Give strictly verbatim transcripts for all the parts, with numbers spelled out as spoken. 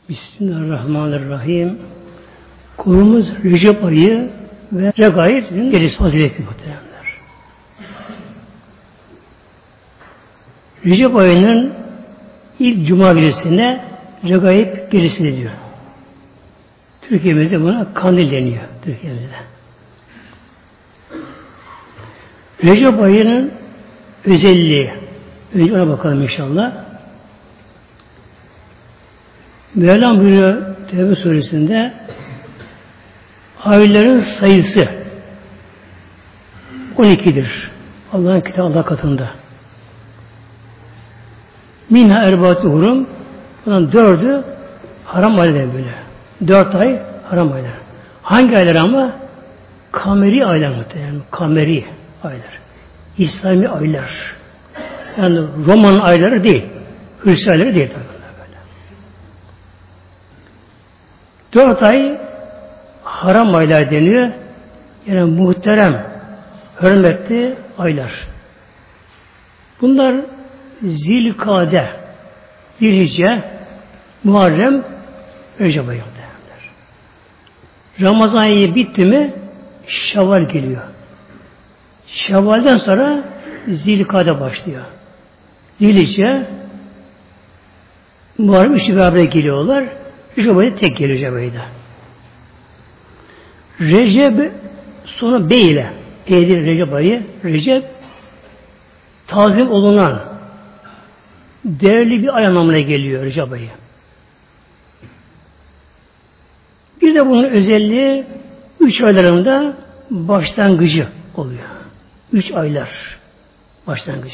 Bismillahirrahmanirrahim. Konumuz Recep ayı ve Regaib'in gecesi fazileti muhteremler. Recep ayının ilk cuma gecesine Regaib gecesi deniyor. Türkiye'mizde buna kandil deniyor. Türkiye'mizde. Recep ayının özelliği. Önce ona bakalım inşallah. Mevlam buyuruyor Tevbe suresinde ayların sayısı on ikidir. Allah'ın kitabı Allah katında. Minha erbaatü hurum, bunun dördü haram aylar böyle. Dört ay haram aylar. Hangi aylar ama? Kameri aylar muhtemelen. Kameri aylar. İslami aylar. Yani Roman ayları değil. Hristiyan ayları değil. Dört ay haram aylar deniyor. Yani muhterem, hürmetli aylar. Bunlar Zilkade, Zilhicce, Muharrem, Recep ayı. Ramazan ayı bitti mi Şevval geliyor. Şevval'den sonra Zilkade başlıyor. Zilhicce, Muharrem üçü beraber geliyorlar. Recep ayı tek geliyor Recep ayıda. Recep sonu B ile P'dir Recep ayı. Recep tazim olunan değerli bir ay anlamına geliyor Recep ayı. Bir de bunun özelliği üç aylarında başlangıcı oluyor. Üç aylar başlangıcı.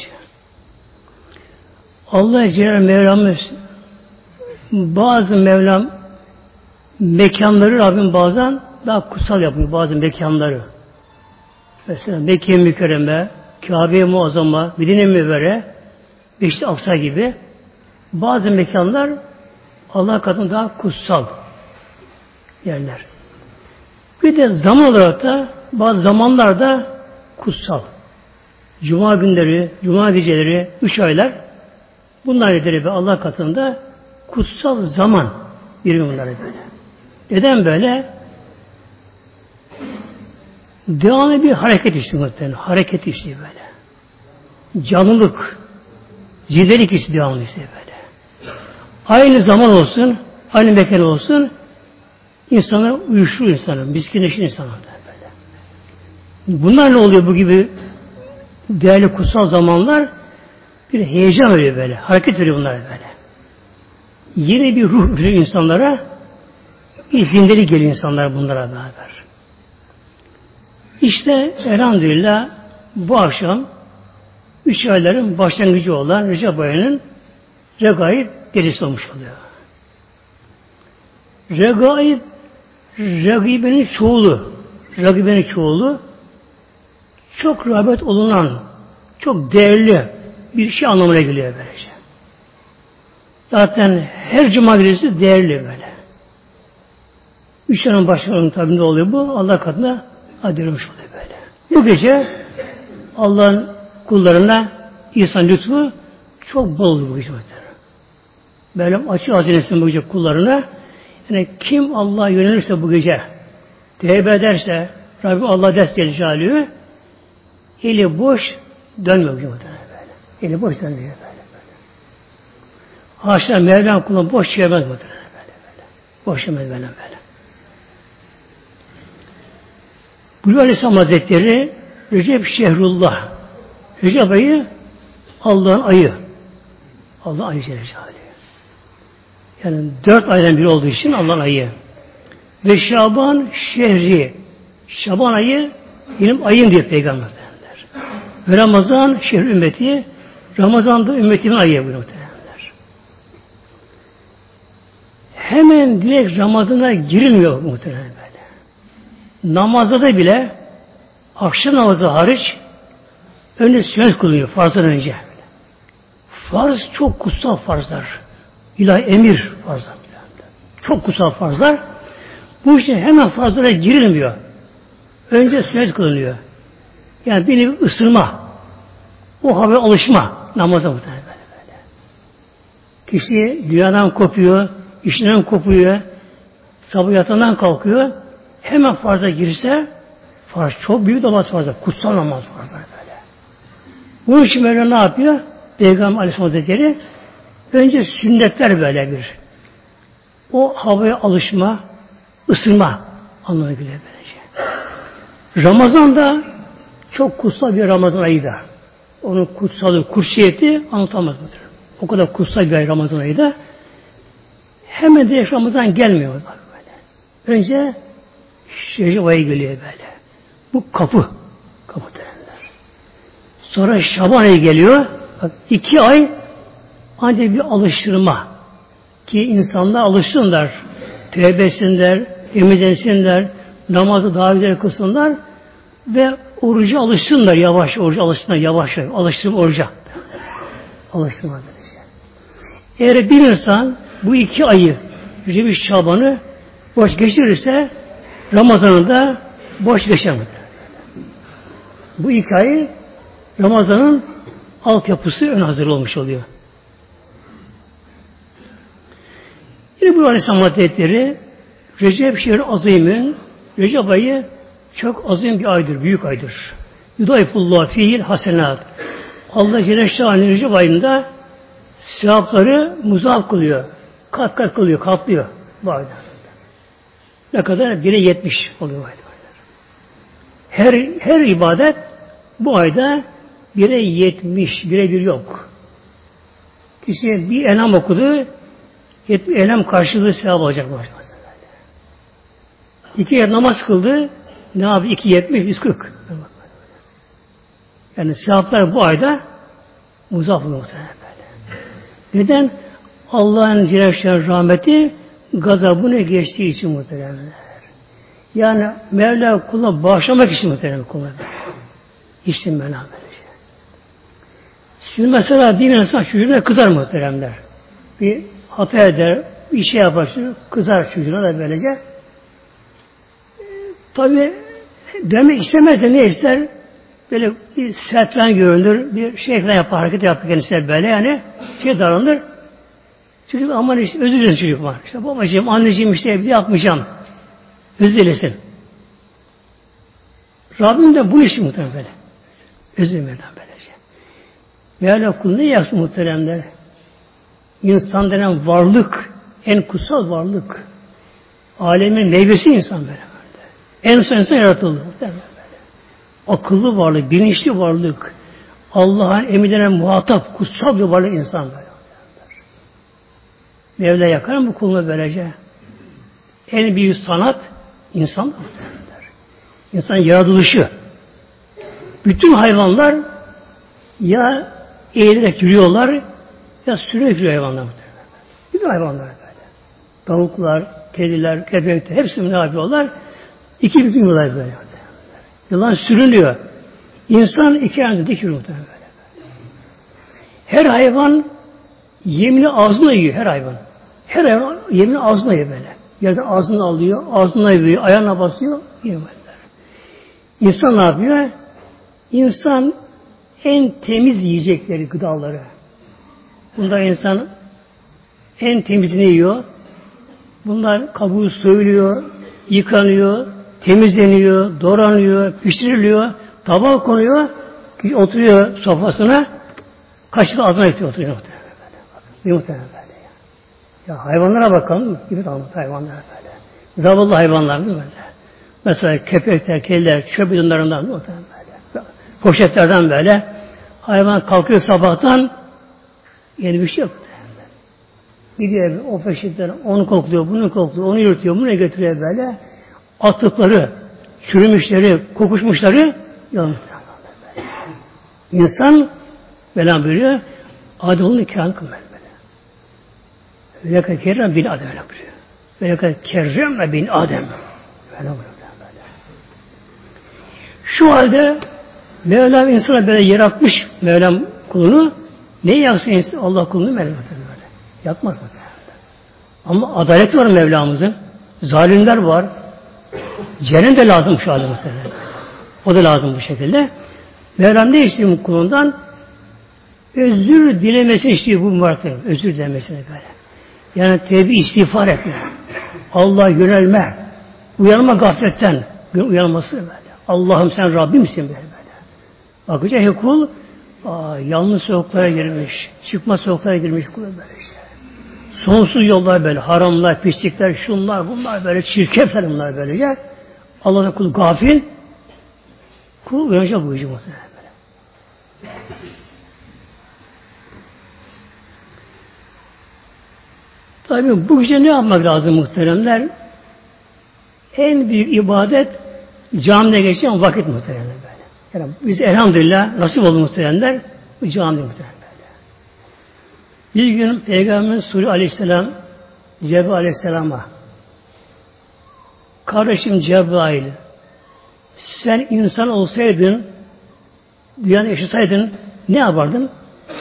Allah Celle Mevlamız bazı Mevlam mekanları Rabbim bazen daha kutsal yapıyor bazı mekanları. Mesela Mekke-i Mükerreme, Kabe-i Muazzama, Medine-i Münevvere, Beşiktaş Aksa gibi bazı mekanlar Allah katında daha kutsal yerler. Bir de zaman olarak da bazı zamanlarda kutsal. Cuma günleri, Cuma geceleri, üç aylar bunlar nedir be Allah katında kutsal zaman bir bunları böyle. Neden böyle? Devamlı bir hareket işte muhtemelen. Hareket işte böyle. Canlılık, zirvelik işte devamlı işte böyle. Aynı zaman olsun, aynı mekan olsun, insanlar uyuşur insanlar, miskinleşir insanlar böyle. Bunlar ne oluyor bu gibi değerli kutsal zamanlar? Bir heyecan veriyor böyle, hareket veriyor bunlar böyle. Yeni bir ruh veriyor insanlara, bir zindeli geliyor insanlar bunlara beraber. İşte elhamdülillah bu akşam üç ayların başlangıcı olan Recep ayının Regaib gecesi olmuş oluyor. Regaib, Regaib'in çoğulu, Regaib'in çoğulu çok rağbet olunan, çok değerli bir şey anlamına geliyor böylece. Zaten her cuma gecesi değerli böyle. Üç ayın başlarının tabi oluyor bu? Allah katında adilmiş oluyor böyle. Bu gece Allah'ın kullarına insan lütfu çok bol bu gece. Böyle açık hazinesin bu gece kullarına. Yani kim Allah'a yönelirse bu gece tevbe ederse Rabbim Allah ders Celle eli boş dönmüyor bu gece böyle. Eli boş dönmüyor böyle. böyle. Haşa Mevlam kulun boş çevirmez bu böyle. böyle. Boş çevirmez böyle böyle. Buyuruyor Aleyhisselam Hazretleri Recep Şehrullah. Recep ayı Allah'ın ayı. Allah'ın ayı Celle Celaluhu. Yani dört aydan biri olduğu için Allah'ın ayı. Ve Şaban şehri. Şaban ayı benim ayım diyor Peygamber derler. Ve Ramazan şehir ümmeti. Ramazan'da ümmetimin ayı buyuruyor derler. Hemen direkt Ramazan'a girilmiyor muhtemelen böyle. Namazda da bile akşam namazı hariç önce sünnet kılınıyor farzdan önce. Farz çok kutsal farzlar. İlahi emir farzlar. Çok kutsal farzlar. Bu işte hemen farzlara girilmiyor. Önce sünnet kılınıyor. Yani bir nevi ısırma. O hava alışma namaza muhtemelen böyle, böyle. Kişi dünyadan kopuyor, işinden kopuyor, sabah yatağından kalkıyor, hemen farza girse, farz çok büyük namaz farza, kutsal namaz farza böyle. Bunun için böyle ne yapıyor? Peygamber Aleyhisselam Hazretleri önce sünnetler böyle bir. O havaya alışma, ısınma anlamına geliyor böylece. Ramazan da çok kutsal bir Ramazan ayı da. Onun kutsalı, kutsiyeti anlatamaz mıdır? O kadar kutsal bir ay Ramazan ayı da. Hemen de Ramazan gelmiyor böyle. Önce Recep ayı geliyor böyle. Bu kapı. Kapı derler. Sonra Şaban ayı geliyor. Bak, iki ay ancak bir alıştırma. Ki insanlar alışsınlar. Tevbe etsinler, temizlensinler, namazı daha güzel kılsınlar ve oruca alışsınlar yavaş, oruca alışsınlar yavaş, alıştırma oruca. Alıştırma böylece. Eğer bir insan bu iki ayı, Recep Şaban'ı boş geçirirse Ramazan'ı da boş geçemez. Bu iki ay Ramazan'ın altyapısı ön hazır olmuş oluyor. Yine bu Aleyhisselam Hazretleri Recep şehri azimün, Recep ayı çok azim bir aydır, büyük aydır. Yudayfullah fiil hasenat. Allah Celle Şanlı Recep ayında sevapları muzaf kılıyor. Kat kat kılıyor, katlıyor bu ayda. Ne kadar? Bire yetmiş oluyor bu ayda. Her, her ibadet bu ayda bire yetmiş, bire bir yok. Kişi bir elham okudu, elham karşılığı sevap alacak. İki yer namaz kıldı, ne yapıyor? İki yetmiş, yüz kırk. Yani sevaplar bu ayda muzaf oluyor muhtemelen böyle. Neden? Allah'ın Celle rahmeti gazabını geçtiği için muhtemelen. Yani Mevla kuluna bağışlamak için muhtemelen kuluna. İşte Mevla böyle şey. Şimdi mesela bir insan çocuğuna kızar muhteremler. Bir hata eder, bir şey yapar, kızar çocuğuna da böylece. E, Tabi demek istemez de ne ister? Böyle bir sert falan görünür, bir şey falan yapar, hareket yapar kendisi böyle yani şey davranır. Çocuk aman işte özür dilerim çocuk var. İşte babacığım, anneciğim işte bir de yapmayacağım. Özür dilesin. Rabbim de bu işi muhtemelen böyle. Özür dilerim böylece. Mevla kulunu ne yaksın muhteremler? İnsan denen varlık, en kutsal varlık. Alemin meyvesi insan böyle. En son insan yaratıldı. Böyle. Akıllı varlık, bilinçli varlık. Allah'ın emirlerine muhatap, kutsal bir varlık insan böyle. Mevla yakar bu kulunu böylece. En büyük sanat insan. İnsan yaratılışı. Bütün hayvanlar ya eğilerek yürüyorlar ya sürünerek yürüyor hayvanlar. Bütün hayvanlar böyle. Tavuklar, kediler, köpekler hepsi ne yapıyorlar? İki bütün yürüyorlar böyle. Yılan sürünüyor. İnsan iki ayağında dik yürüyor böyle. Her hayvan yemini ağzına yiyor her hayvan. Her hayvan yemini ağzına yiyor böyle. Yerden ağzına alıyor, ağzına yiyor, ayağına basıyor, yiyor böyle. İnsan ne yapıyor? İnsan en temiz yiyecekleri, gıdaları. Bunda insan en temizini yiyor. Bunlar kabuğu soyuluyor, yıkanıyor, temizleniyor, doğranıyor, pişiriliyor, tabağa konuyor, oturuyor sofrasına, kaşığı ağzına getiriyor, oturuyor. Muhtemelen böyle. Ya hayvanlara bakalım, gibi tamamı hayvanlara böyle. Zavallı hayvanlar değil mi böyle? Mesela köpekler, kediler, çöp bidonlarından muhtemelen böyle. Poşetlerden böyle. Hayvan kalkıyor sabahtan, yeni bir şey yok. Gidiyor o poşetler, onu kokluyor, bunu kokluyor, onu yürütüyor, bunu götürüyor böyle. Atıkları, çürümüşleri, kokuşmuşları yalan. İnsan böyle buyuruyor, Adem'in kerem kılmıyor böyle. Öyle kadar kerem bin Adem öyle buyuruyor. Öyle kadar kerem bin Adem. Böyle buyuruyor böyle. Şu halde Mevlam insana böyle yaratmış Mevlam kulunu, ne yaksın Allah kulunu Mevlam böyle. Yapmaz mı? Ama adalet var Mevlamızın. Zalimler var. Cehennem de lazım şu halde muhtemelen. O da lazım bu şekilde. Mevlam ne istiyor bu kulundan? Özür dilemesini istiyor bu mübarek. Özür dilemesini böyle. Yani tevbe istiğfar etme. Allah'a yönelme. Uyanma gafletten. Uyanması böyle. Allah'ım sen Rabbimsin böyle böyle. Bakacak ya kul aa, yanlış sokaklara girmiş. Çıkma sokaklara girmiş kul böyle işte. Sonsuz yollar böyle. Haramlar, pislikler, şunlar, bunlar böyle. Çirkefler bunlar böylece. Allah'ın kul gafil. Kul uyanacak bu işi muhtemelen böyle. Tabii bu gece ne yapmak lazım muhteremler? En büyük ibadet camide geçen vakit muhteremler böyle. Yani biz elhamdülillah nasip oldu muhteremler bu camide muhteremler böyle. Bir gün Peygamberimiz Suri Aleyhisselam Cebrail Aleyhisselam'a kardeşim Cebrail sen insan olsaydın dünyada yaşasaydın ne yapardın?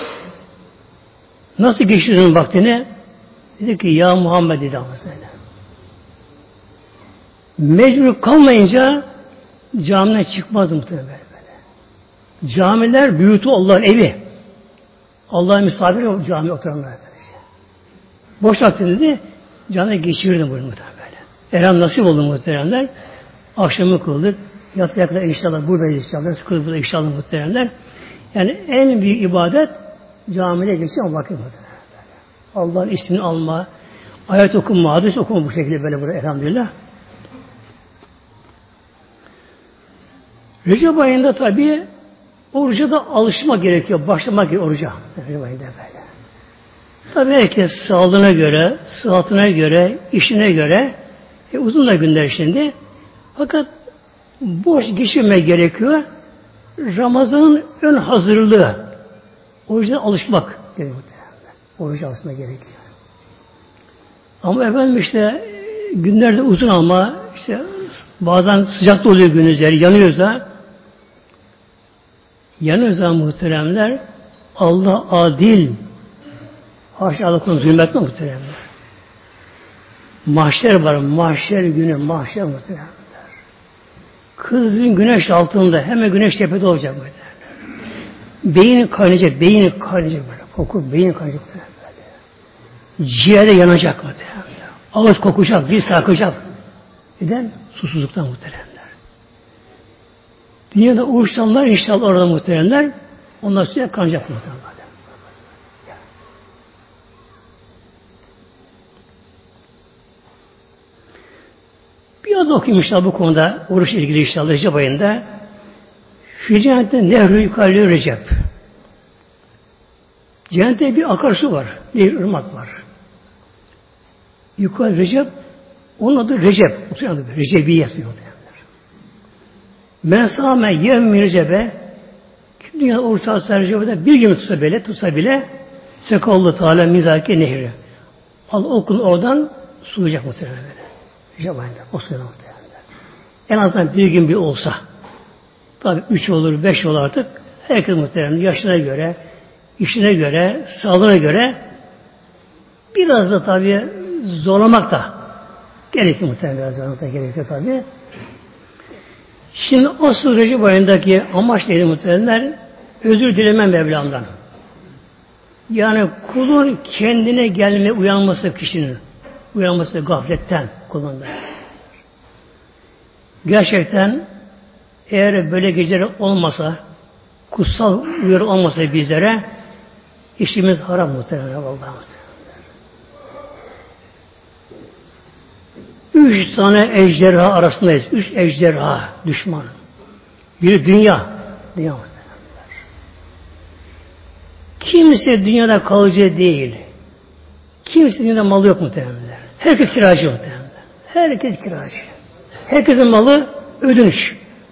Nasıl geçirirdin vaktini? Dedi ki ya Muhammed dedi Allah'a. Mecbur kalmayınca camiden çıkmaz muhtemelen böyle. Camiler büyütü Allah'ın evi. Allah'ın misafiri o camiye oturanlar böylece. Boş vaktini dedi camiye geçirirdim bunu muhtemelen böyle. Elham nasip oldu muhtemelenler. Akşamı kıldık. Yatıya kadar inşallah buradayız inşallah. Sıkılır burada inşallah muhtemelenler. Yani en büyük ibadet camide geçen vakit muhtemelen. Allah'ın ismini alma, ayet okuma, hadis okuma bu şekilde böyle burada elhamdülillah. Recep ayında tabi oruca da alışma gerekiyor. Başlamak gerekiyor oruca. Recep ayında böyle. Tabi herkes sağlığına göre, sıhhatine göre, işine göre e, uzun da günler şimdi. Fakat boş geçirmek gerekiyor. Ramazan'ın ön hazırlığı. Oruca alışmak gerekiyor. Oruca alışmak gerekiyor. Ama efendim işte günlerde uzun ama işte bazen sıcak da oluyor gün üzeri, yanıyorsa yanıyorsa muhteremler Allah adil haşa Allah'ın zulmetme muhteremler. Mahşer var, mahşer günü, mahşer muhteremler. Kızın güneş altında, hemen güneş tepede olacak muhteremler. Beyin kaynayacak, beyin kaynayacak böyle. Koku, beyin kaynayacak muhteremler. Ciğerde yanacak muhteremler. Ağız kokacak, dil sarkacak. Neden? Susuzluktan muhteremler. Dünyada uğuştanlar inşallah orada muhteremler. Onlar suya kanacak muhteremler. Biraz okuyayım inşallah bu konuda. Oruç ilgili inşallah Recep ayında. Şu cennette Nehr-i Yukarı Recep. Cennette bir akarsu var. Bir ırmak var. Yukarı Recep, onun adı Recep. Oturuyor adı Recebiye yazıyor. Men sâme yevmi Recep'e kim dünyada oruç tutsa Recep'e bir gün tutsa bile, tutsa bile sekallahu teâlâ mizâke nehri. Allah okul oradan sulayacak muhtemelen böyle. Recep ayında. O suyla muhtemelen. En azından bir gün bir olsa. Tabi üç olur, beş olur artık. Herkes muhtemelen yaşına göre, işine göre, sağlığına göre biraz da tabi zorlamak da gerekiyor muhtemelen. Biraz zorlamak da gerekiyor tabi. Şimdi o Recep ayındaki amaç neydi muhtemelenler? Özür dileme Mevlam'dan. Yani kulun kendine gelme uyanması kişinin. Uyanması gafletten kulunda. Gerçekten eğer böyle geceler olmasa, kutsal uyarı olmasa bizlere işimiz haram muhtemelen. Vallahi. Üç tane ejderha arasındayız. Üç ejderha düşman. Biri dünya. Dünya muhtemelen. Kimse dünyada kalıcı değil. Kimse dünyada malı yok muhtemelen. Herkes kiracı muhtemelen. Herkes kiracı. Herkesin malı ödünç.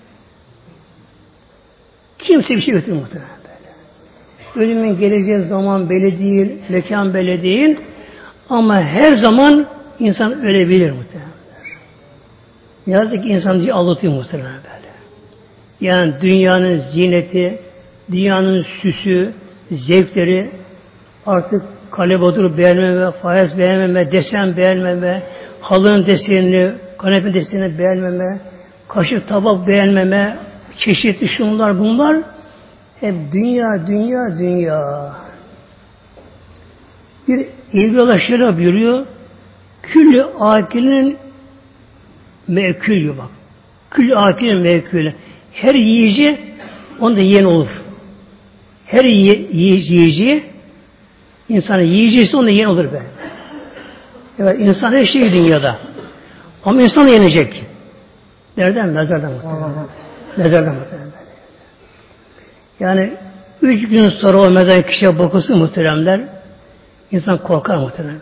Kimse bir şey götürmüyor muhtemelen böyle. Ölümün geleceği zaman belli değil, mekan belli değil. Ama her zaman insan ölebilir muhtemelen. Yazık ki insan diye aldatıyor muhtemelen böyle. Yani dünyanın zineti, dünyanın süsü, zevkleri artık kalebodur beğenmeme, faiz beğenmeme, desen beğenmeme, halının desenini, kanepenin desenini beğenmeme, kaşık tabak beğenmeme, çeşitli şunlar bunlar hep dünya, dünya, dünya. Bir İbni şöyle buyuruyor. Küllü akilinin mevkülü bak. Küllü akilinin mevkülü. Her yiyici onda yiyen olur. Her yiyici insanın yiyicisi onda yiyen olur böyle. Evet, insan her şey dünyada. Ama insan yenecek. Nereden? Mezardan muhtemelen. Mezardan muhtemelen. Yani üç gün sonra o mezar kişiye bakılsın muhteremler. İnsan korkar muhtemelen.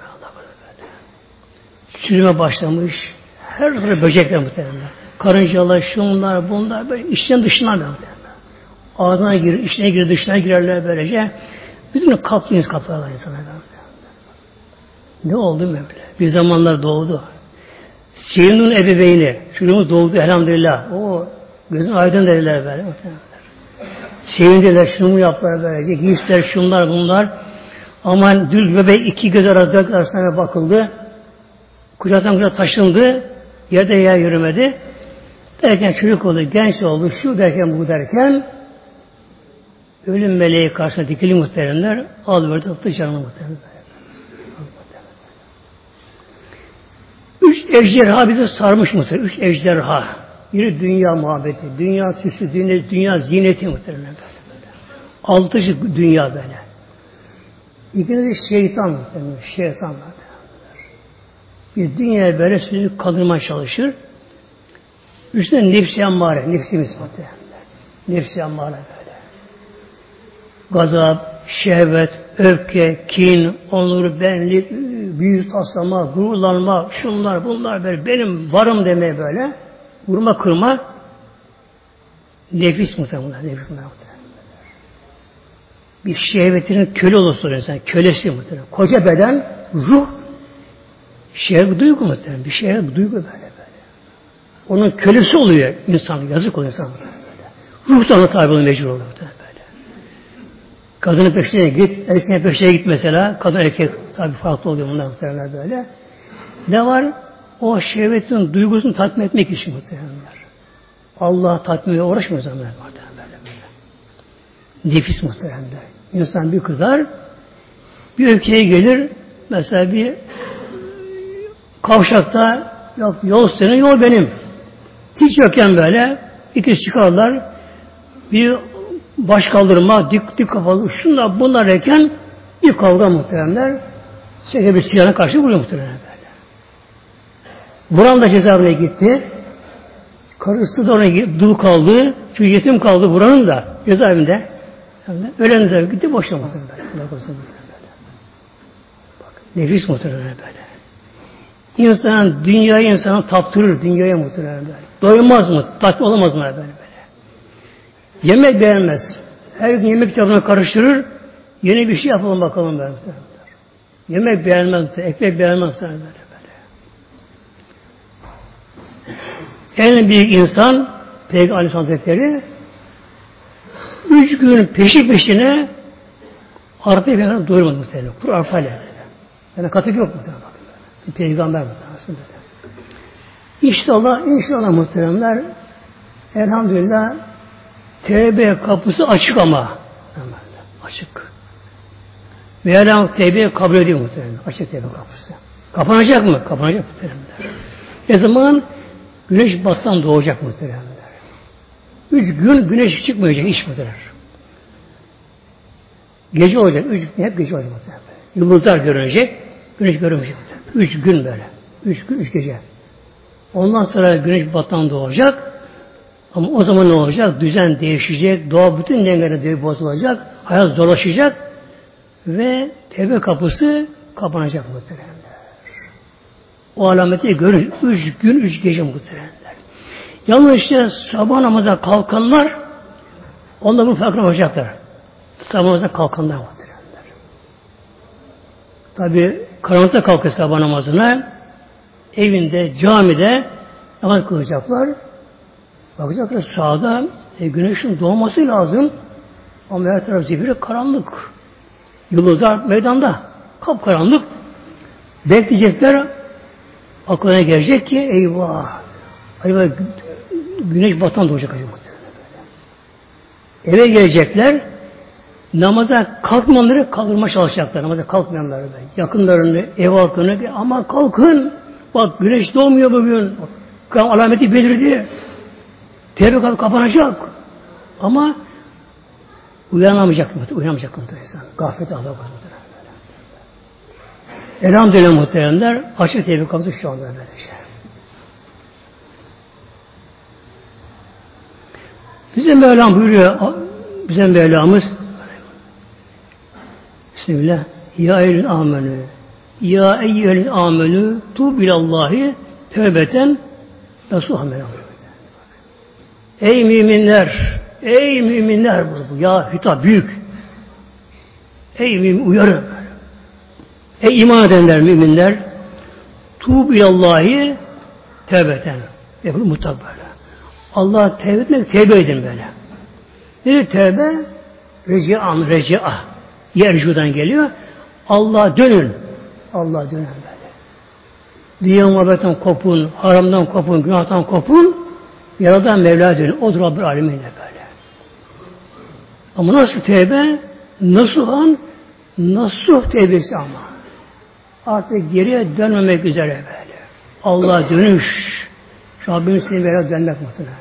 Çürüme başlamış. Her türlü böcekler muhtemelen. Karıncalar, şunlar, bunlar böyle içten dışından muhtemelen. Ağzına girer, içine girer, dışına girerler böylece. Bütün kaplıyız kaplarlar insana. Ne oldu Mevla? Bir zamanlar doğdu. Sevimli'nin ebeveyni, çocuğumuz doğdu elhamdülillah. O gözün aydın dediler böyle. Sevindiler, şunu mu yaptılar böylece. Giysiler, şunlar, bunlar. Aman dül bebek iki göz arası, dört arasına bakıldı. Kucaktan kucağa taşındı. Yerde yer yürümedi. Derken çocuk oldu, genç oldu, şu derken bu derken ölüm meleği karşısına dikili muhteremler aldı verdi, attı canını muhteremler. Üç ejderha bizi sarmış muhterem. Üç ejderha. Biri dünya muhabbeti, dünya süsü, dünya, dünya ziyneti muhteremler. Altıcı dünya böyle. İkincisi şeytan muhteremler. Şeytan muhteremler. Biz dünyaya böyle sürekli kaldırmaya çalışır. Üstüne nefsi ammare, nefsimiz muhteremler. Nefsi ammare böyle. Gazap, şehvet, öfke, kin, onur, benlik, büyük taslama, gururlanma, şunlar, bunlar böyle benim varım demeye böyle vurma, kırma nefis muhtemelen, nefis muhtemelen. Bir şehvetinin köle olursa insan, kölesi muhtemelen. Koca beden, ruh, şehvet duygu muhtemelen. Bir şehvet duygu böyle böyle. Onun kölesi oluyor insan, yazık oluyor insan muhtemelen böyle. Ruh da ona tabi olmaya mecbur oluyor muhtemelen böyle. Kadının peşine git, erkeğin peşine git mesela. Kadın erkek tabi farklı oluyor bunlar muhtemelen böyle. Ne var? O şehvetin duygusunu tatmin etmek için muhtemelen. Allah tatminle uğraşmıyor zaman muhtemelen böyle. Nefis muhtemelen. İnsan bir kızar, bir öfkeye gelir, mesela bir kavşakta yok yol senin, yol benim. Hiç yokken böyle ikisi çıkarlar, bir baş kaldırma, dik dik kafalı, şunlar bunlar erken bir kavga muhteremler. Şöyle bir silahına karşı vuruyor muhteremler böyle. Vuran da cezaevine gitti. Karısı da oraya dul kaldı. Çünkü yetim kaldı vuranın da cezaevinde. Yani ölen cezaevine gitti boşuna muhteremler böyle. Bak, nefis muhteremler böyle. İnsan dünyayı insana taptırır, dünyaya muhteremler böyle. Doymaz mı? Tatmin olamaz mı böyle böyle. Yemek beğenmez. Her gün yemek kitabına karıştırır. Yeni bir şey yapalım bakalım böyle. Yemek beğenmez. Ekmek beğenmez. Böyle böyle. En büyük insan Peygamber Aleyhisselam Hazretleri üç gün peşi peşine arpayı Peygamber doyurmadı muhtemelen. Kuru arpayla. Yani katık yok muhtemelen. Bir Peygamber muhtemelen. İnşallah, inşallah muhteremler elhamdülillah tevbe kapısı açık ama. Açık. Mevlam tevbe kabul ediyor muhtemelen. Açık tevbe kapısı. Kapanacak mı? Kapanacak muhtemelen. Ne zaman? Güneş battan doğacak muhtemelen. Üç gün güneş çıkmayacak hiç muhtemelen. Gece olacak. Üç gün hep gece olacak muhtemelen. Yıldızlar görünecek. Güneş görünmeyecek muhtemelen. Üç gün böyle. Üç gün, üç gece. Ondan sonra güneş battan doğacak. Ama o zaman ne olacak? Düzen değişecek. Doğa bütün dengeleri bozulacak. Hayat zorlaşacak. Ve tevbe kapısı kapanacak muhteremler. O alameti görür. Üç gün, üç gece muhteremler. Yalnız işte sabah namaza kalkanlar onlar bu farkına olacaklar. Sabah namaza kalkanlar muhteremler. Tabi karanlıkta kalkıyor sabah namazına. Evinde, camide namaz kılacaklar. Bakacaklar sağda e, güneşin doğması lazım. Ama her taraf zifiri karanlık. Yıldızlar meydanda. Kapkaranlık. Bekleyecekler. Aklına gelecek ki eyvah. Eyvah güneş batan doğacak acaba. Eve gelecekler. namaza kalkmayanları kaldırma çalışacaklar. Namaza kalkmayanları. Yakınlarını, ev halkını ama kalkın. Bak güneş doğmuyor bugün. Bak, alameti belirdi. Tevbe kapı kapanacak. Ama uyanamayacak mı? Uyanamayacak mı? Gaflet Allah korusun. Elhamdülillah muhteremler açık tevbe kapısı şu anda böylece. Bizim Mevlam buyuruyor, bizim Mevlamız Bismillah Ya eyyühel amenü Ya eyyühel amenü tub ilallahi tevbeten nasuha. Ey müminler, ey müminler bu ya hitap büyük. Ey mümin uyarı. Ey iman edenler müminler tub ilallahi tevbeten. Yapın mutlak böyle. Allah tevbe etmek, tevbe edin böyle. Nedir tevbe? Reci'an, reci'a. Yercu'dan geliyor. Allah'a dönün. Allah'a dönün böyle. Dünya muhabbetten kopun, haramdan kopun, günahtan kopun. Yaradan Mevla'ya dönün. Odur Rabbül Alemin'le böyle. Ama nasıl tevbe? Nasuhan, nasuh tevbesi ama. Artık geriye dönmemek üzere böyle. Allah'a dönüş. Rabbim seni böyle dönmek muhtemelen.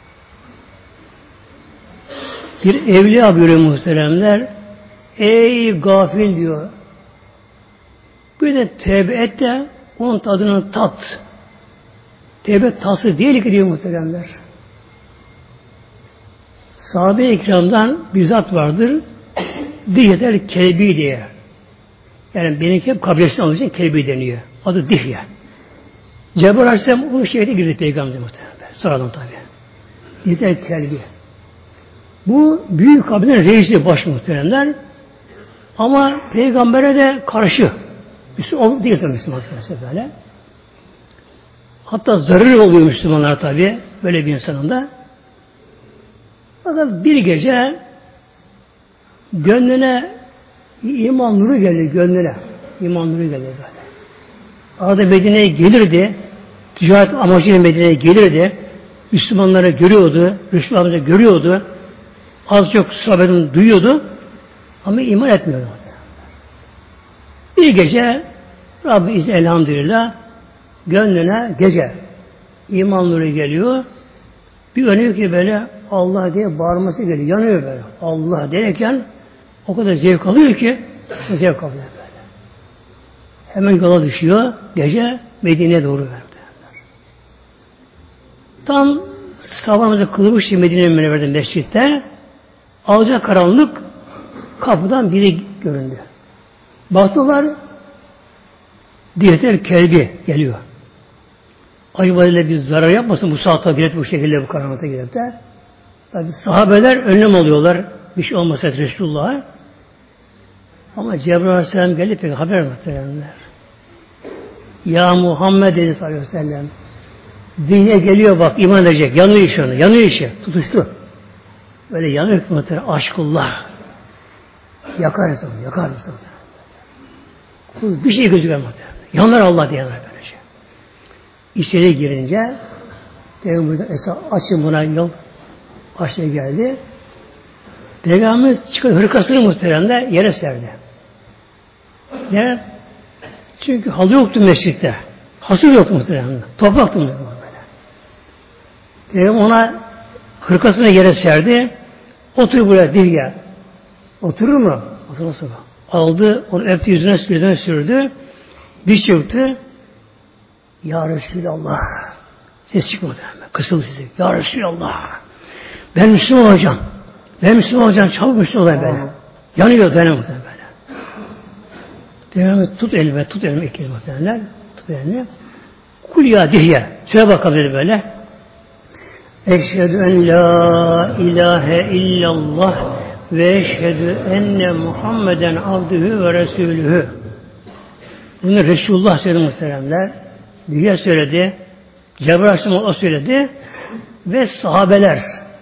Bir evliya buyuruyor muhteremler. Ey gafil diyor. Bir de tevbe et de onun tadını tat. Tevbe tatsı değil ki diyor muhteremler. Sahabe-i ikramdan bir zat vardır. Dihyetel Kelbi diye. Yani benimki hep kabilesinden olduğu için Kelbi deniyor. Adı Dihye. Cebrail Aleyhisselam onun şehre girdi Peygamber muhtemelen. Sonradan tabi. Dihyetel Kelbi. Bu büyük kabilenin reisi baş muhteremler. Ama Peygamber'e de karşı. O değil tabi Müslüman böyle. Hatta zararı oluyor Müslümanlar tabi. Böyle bir insanın da. Fakat bir gece gönlüne iman nuru geldi gönlüne. İman nuru geldi böyle. Arada Medine'ye gelirdi. Ticaret amacıyla Medine'ye gelirdi. Müslümanları görüyordu. Müslümanları görüyordu. Az çok sahabeden duyuyordu. Ama iman etmiyordu. Bir gece Rabbi izniyle elhamdülillah gönlüne gece iman nuru geliyor. Bir önüyor ki böyle Allah diye bağırması geliyor. Yanıyor böyle. Allah derken o kadar zevk alıyor ki zevk alıyor böyle. Hemen yola düşüyor. Gece Medine'ye doğru verdi. Tam sabahımızda kılmış Medine'ye Münevver'de mescitte alacak karanlık kapıdan biri göründü. Baktılar Dihyetel Kelbi geliyor. Acaba ile bir zarar yapmasın bu saatte girip bu şekilde bu karanlıkta girip de. Tabi sahabeler önlem alıyorlar. Bir şey olmasa Resulullah'a. Ama Cebrail Aleyhisselam geldi pek haber muhtemelenler. Ya Muhammed dedi sallallahu aleyhi ve sellem. Dihye geliyor bak iman edecek. Yanıyor işi onu. Yanıyor işi. Tutuştu. Böyle yanıyor muhtemelen. Aşkullah. Yakar insan. Yakar insan. Bir şey gözüküyor muhtemelen. Yanar Allah diyenler böylece. İçeri girince Peygamber açın buna yol aşağı geldi. Peygamberimiz çıkıyor hırkasını muhteremde yere serdi. Ne? Çünkü halı yoktu mescitte. Hasır yok muhteremde. Topraktı muhteremde. Peygamber ona hırkasını yere serdi. Otur buraya Dihye. Oturur mu? Oturması mı? Aldı, onu öptü yüzüne, yüzüne sürdü. Diş çöktü. Ya Resulallah. Ses çıkmadı. Kısıldı sesi. Ya Resulallah. Ben Müslüman olacağım. Ben Müslüman olacağım. Çabuk Müslüman olayım böyle. Yanıyor dayanamadı böyle. Peygamber tut elime, tut elime ikili muhtemelenler. Tut elime. Kul ya Dihye. Söyle bakalım dedi böyle. Eşhedü en la ilahe illallah ve eşhedü enne Muhammeden abdühü ve resulühü. Bunu Resulullah söyledi muhteremler. Dihye söyledi. Cebrail Aleyhisselam o söyledi. Ve sahabeler.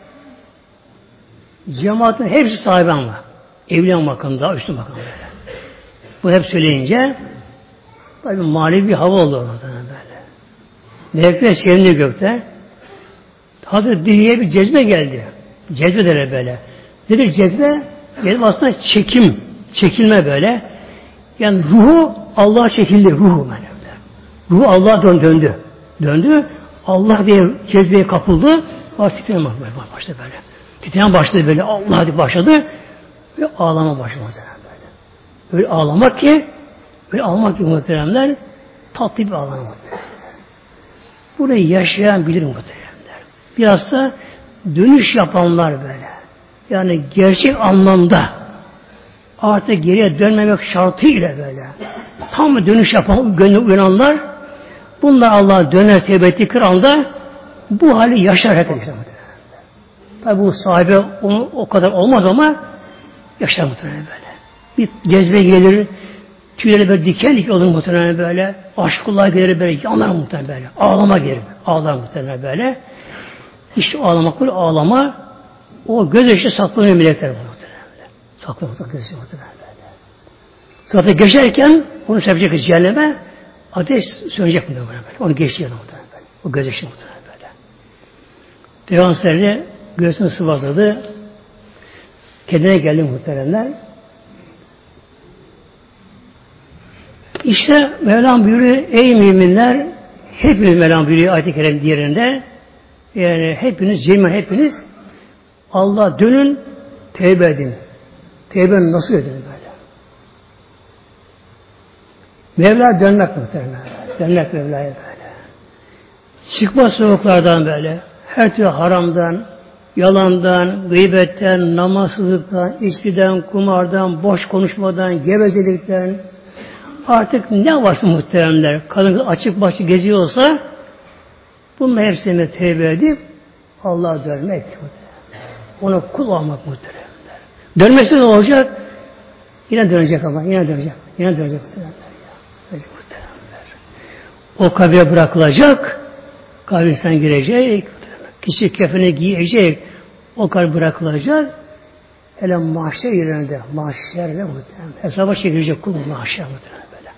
Cemaatin hepsi sahibi ama. Evliya makamında, üstün makamında. Bu hep söyleyince tabi manevi bir hava oldu orada böyle. Melekler sevindi gökte. Hazreti Dihye'ye bir cezbe geldi. Cezbe derler böyle. Nedir cezbe? Cezbe aslında çekim, çekilme böyle. Yani ruhu Allah'a çekildi, ruhu böyle. Ruhu Allah'a dön, döndü. Döndü, Allah diye cezbeye kapıldı, artık titreme başladı böyle. Titreme başladı böyle, Allah diye başladı ve ağlama başladı böyle. Böyle ağlamak ki, böyle ağlamak ki muhteremler, tatlı bir ağlama muhteremler. Burayı yaşayan bilir muhteremler. Biraz da dönüş yapanlar böyle. Yani gerçek anlamda artık geriye dönmemek şartıyla böyle. Tam dönüş yapan, gönlü uyananlar, bunlar Allah'a döner tevbe ettiği anda bu hali yaşar herkes. Tabi bu sahibi onu o kadar olmaz ama yaşar muhtemelen böyle. Bir cezbe gelir, tüyleri böyle diken diken olur muhtemelen böyle. Aşkullah gelir böyle, yanar muhtemelen böyle. Ağlama gelir, ağlar muhtemelen böyle. İşte ağlamak böyle, ağlama o gözyaşı saklanıyor melekler muhtemelen böyle. Saklanıyor gözyaşı muhtemelen böyle. Zaten geçerken onu sevecek cehenneme, ateş sönecek muhtemelen böyle. Onu geçiyor muhtemelen böyle. O gözyaşı muhtemelen böyle. Peygamber'e göğsünü sıvazladı. Kendine geldi muhteremler. İşte Mevlam buyuruyor, ey müminler, hepiniz Mevlam buyuruyor ayet-i kerem diğerinde, yani hepiniz, cemil hepiniz Allah'a dönün, tevbe edin. Tevbe nasıl edin böyle? Mevla dönmek muhteremler. Dönmek Mevla'ya böyle. Çıkma sokaklardan böyle. Her türlü haramdan, yalandan, gıybetten, namazsızlıktan, içkiden, kumardan, boş konuşmadan, gevezelikten, artık ne varsa muhteremler, kadın açık başlı geziyorsa, bunun hepsine tevbe edip Allah'a dönmek muhteremler. Ona kul olmak muhteremler. Dönmesi ne olacak? Yine dönecek ama, yine dönecek. Yine dönecek muhteremler. Dönecek muhteremler. O kabire bırakılacak, kabrinden girecek, kişi kefene giyecek, o kalp bırakılacak, hele mahşer yerinde, mahşerde muhtemelen, hesaba çekilecek kul mahşer muhtemelen böyle.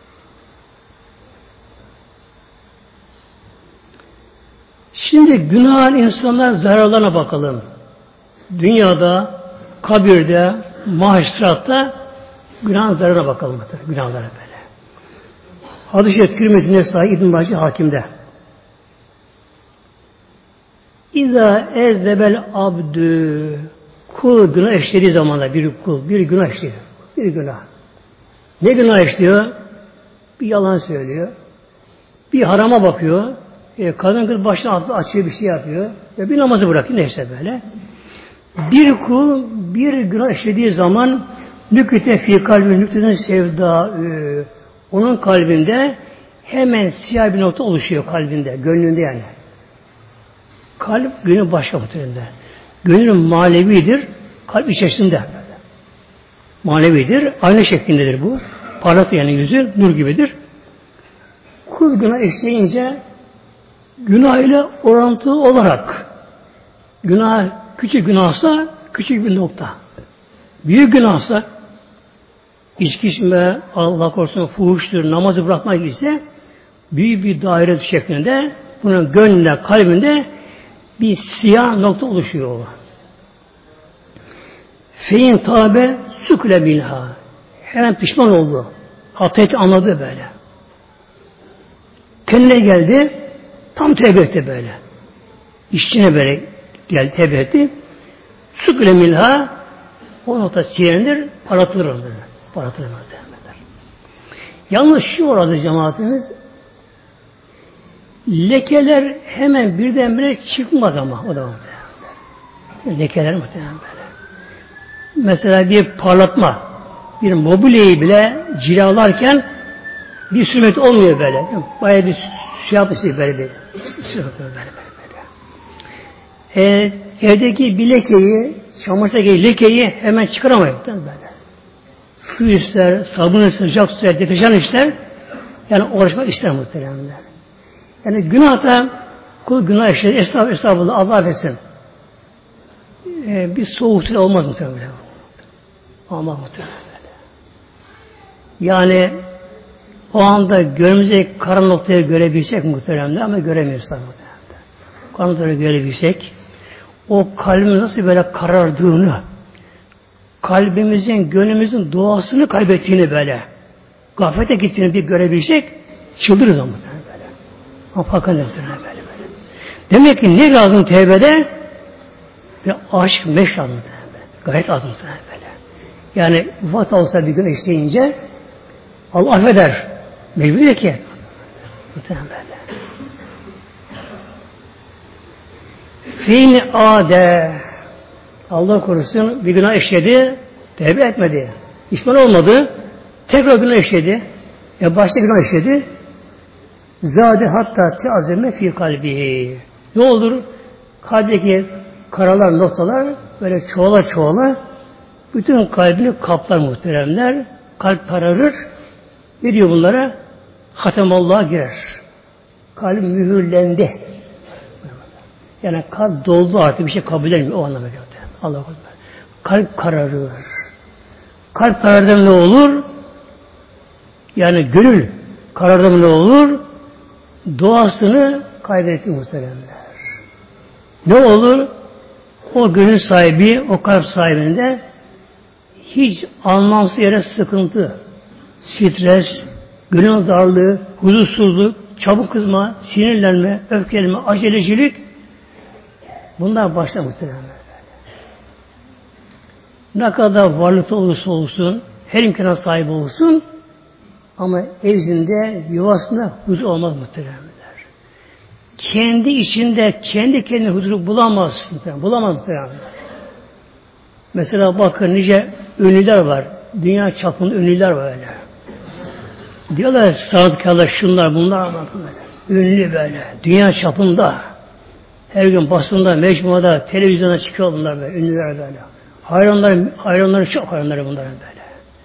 Şimdi günah insanlar zararlarına bakalım. Dünyada, kabirde, mahşeratta günah zararına bakalım muhtemelen, günahlara böyle. Hadis-i Şerif Tirmizi'ne sahip İbn-i Bacı Hakim'de. İza ezdebel abdü, kul günah işlediği zamanda bir kul, bir günah işliyor. Bir günah. Ne günah işliyor? Bir yalan söylüyor. Bir harama bakıyor. E, kadın kız başına açıyor, bir şey yapıyor. Ve bir namazı bırakıyor. Neyse böyle. Bir kul bir günah işlediği zaman nüküte fî kalbi nükteden sevda, e, onun kalbinde hemen siyah bir nokta oluşuyor kalbinde, gönlünde yani. Kalp gönül başka muhtemelen. Gönül manevidir, kalp içerisinde. Manevidir, ayna şeklindedir bu. Parlat yani yüzü, nur gibidir. Kul günah işleyince günah ile orantılı olarak günah, küçük günahsa küçük bir nokta. Büyük günahsa içki içme, Allah korusun fuhuştur, namazı bırakmak ise büyük bir daire şeklinde bunun gönlünde, kalbinde bir siyah nokta oluşuyor. Fein tabe sükle bilha. Hemen pişman oldu. Hatayı anladı böyle. Kendine geldi. Tam tevbe etti böyle. İşçine böyle geldi, tevbe etti. Sükle milha o nokta silinir, paratılır orada. Paratılır orada. Yalnız şu orada cemaatimiz lekeler hemen birdenbire çıkmaz ama o da muhtemelen. Lekeler muhtemelen böyle. Mesela bir parlatma, bir mobilyayı bile cilalarken bir sürmet olmuyor böyle. Bayağı bir şey yapmıştır böyle bir. Şey böyle böyle böyle. E, evdeki bir lekeyi, çamaşırdaki lekeyi hemen çıkaramayız böyle. Su ister, sabun ister, sıcak su ister, deterjan ister. Yani uğraşmak ister muhtemelen. Yani günahta kul günah işler, estağfurullah, estağfurullah, Allah affetsin. Ee, bir soğuk süre olmaz muhtemelen. Olmaz muhtemelen. Yani o anda gönlümüzdeki karan noktayı görebilsek muhtemelen ama göremiyoruz muhtemelen. Karan noktayı görebilsek, o kalbin nasıl böyle karardığını, kalbimizin, gönlümüzün doğasını kaybettiğini böyle, gaflete gittiğini bir görebilsek, çıldırırız ama böyle. Ama farkında böyle, böyle. Demek ki ne lazım tevbede? Bir aşk, meşk lazım böyle. Gayet lazım böyle. Yani ufak olsa bir gün işleyince Allah affeder. Mecbur değil ki. Muhtemelen böyle. Fin ade Allah korusun bir günah işledi, tevbe etmedi. İsman olmadı. Tekrar günah işledi. Ya başta günah işledi. Zade hatta teazeme fi kalbihi. Ne olur? Kalbdeki karalar, noktalar böyle çoğala çoğala bütün kalbini kaplar muhteremler. Kalp kararır. Ne diyor bunlara? Hatemallah'a girer. Kalp mühürlendi. Yani kalp doldu artık bir şey kabul etmiyor. O anlamda diyor. Allah korusun. Kalp kararır. Kalp karardı ne olur? Yani gönül karardı ne olur? Doğasını kaybetti muhteremler. Ne olur? O gönül sahibi, o kalp sahibinde hiç anlamsız yere sıkıntı, stres, gönül darlığı, huzursuzluk, çabuk kızma, sinirlenme, öfkelenme, acelecilik bunlar başlar muhtemelen. Ne kadar varlıkta olursa olsun, her imkana sahip olsun ama evinde, yuvasında huzur olmaz muhtemelen. Kendi içinde, kendi kendine huzuru bulamaz. Bulamaz muhtemelen. Mesela bakın nice ünlüler var. Dünya çapında ünlüler var öyle. Diyorlar sanatkarlar şunlar bunlar ama böyle. Ünlü böyle. Dünya çapında. Her gün basında, mecmuada, televizyona çıkıyor bunlar böyle. Ünlüler böyle. Hayranlar, hayranları çok hayranları bunların böyle.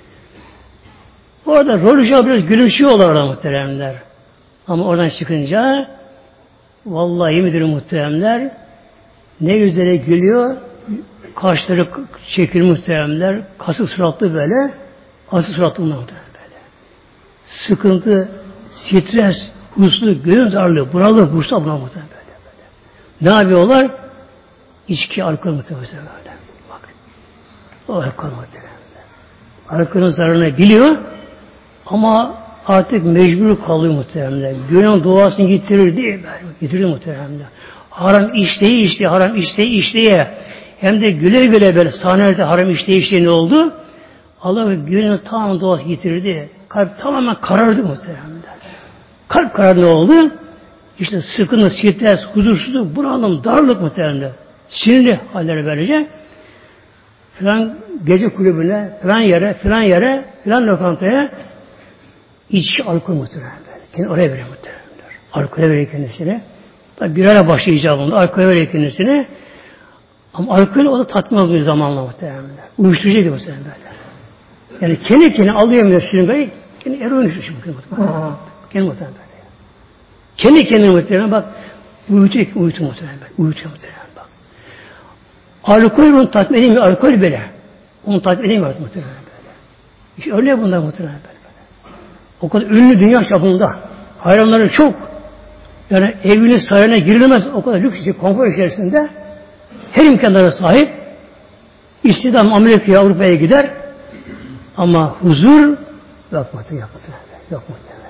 Orada rolüce biraz gülümsüyorlar orada muhteremler. Ama oradan çıkınca vallahi midir muhteremler ne güzel gülüyor. Kaşları çekil muhteremler. Kasık suratlı böyle. Asık suratlı bunlar böyle. Sıkıntı, stres, huslu, gönül darlığı, bunalı, bursa buna muhterem böyle, böyle. Ne yapıyorlar? İçki, alkol muhterem böyle. Bak. O alkol muhterem. Alkolün zararını biliyor ama artık mecbur kalıyor muhteremler. Gönül doğasını getirir değil mi? Getirir muhteremler. Haram işleyi işleye, haram işleyi işleye. Hem de güle güle böyle sahnelerde haram işleyi işleye ne oldu? Allah gönül tamamen doğası getirdi. Kalp tamamen karardı muhteremler. Kalp karardı ne oldu? İşte sıkıntı, stres, huzursuzluk, bunalım, darlık muhteremler. Sinirli halleri böylece. Filan gece kulübüne, filan yere, filan yere, filan lokantaya içki, alkol muhtemelen böyle. Kendini oraya veriyor muhtemelen. Alkole veriyor kendisine. Tabi bir ara başlayacağım bunda. Alkole veriyor kendisine. Ama alkol o da tatmin olmuyor zamanla muhtemelen. Uyuşturucu gibi muhtemelen böyle. Yani kendi kendine alıyor şırıngayı, kendi eroin uyuşturucu muhtemelen. Kendi muhtemelen böyle. Kendi kendine muhtemelen bak, uyutuyor, uyutuyor muhtemelen böyle. Uyutuyor muhtemelen bak. Alkol onu tatmin edemiyor, alkol böyle. Onu tatmin edemiyor muhtemelen böyle. İşte öyle bunlar muhtemelen böyle. O kadar ünlü dünya çapında. Hayranları çok. Yani evinin sarayına girilmez. O kadar lüks, konfor içerisinde. Her imkanlara sahip. İstidam Amerika'ya, Avrupa'ya gider. Ama huzur yok muhtemelen. Yok muhtemelen.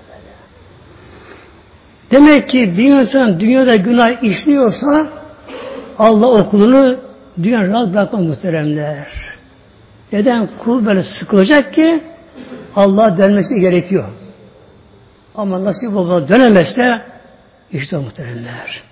Demek ki bir insan dünyada günah işliyorsa Allah okulunu dünya rahat bırakmaz muhteremler. Neden? Kul böyle sıkılacak ki Allah'a dönmesi gerekiyor. Ama nasip olmadan dönemezse işte o muhteremler.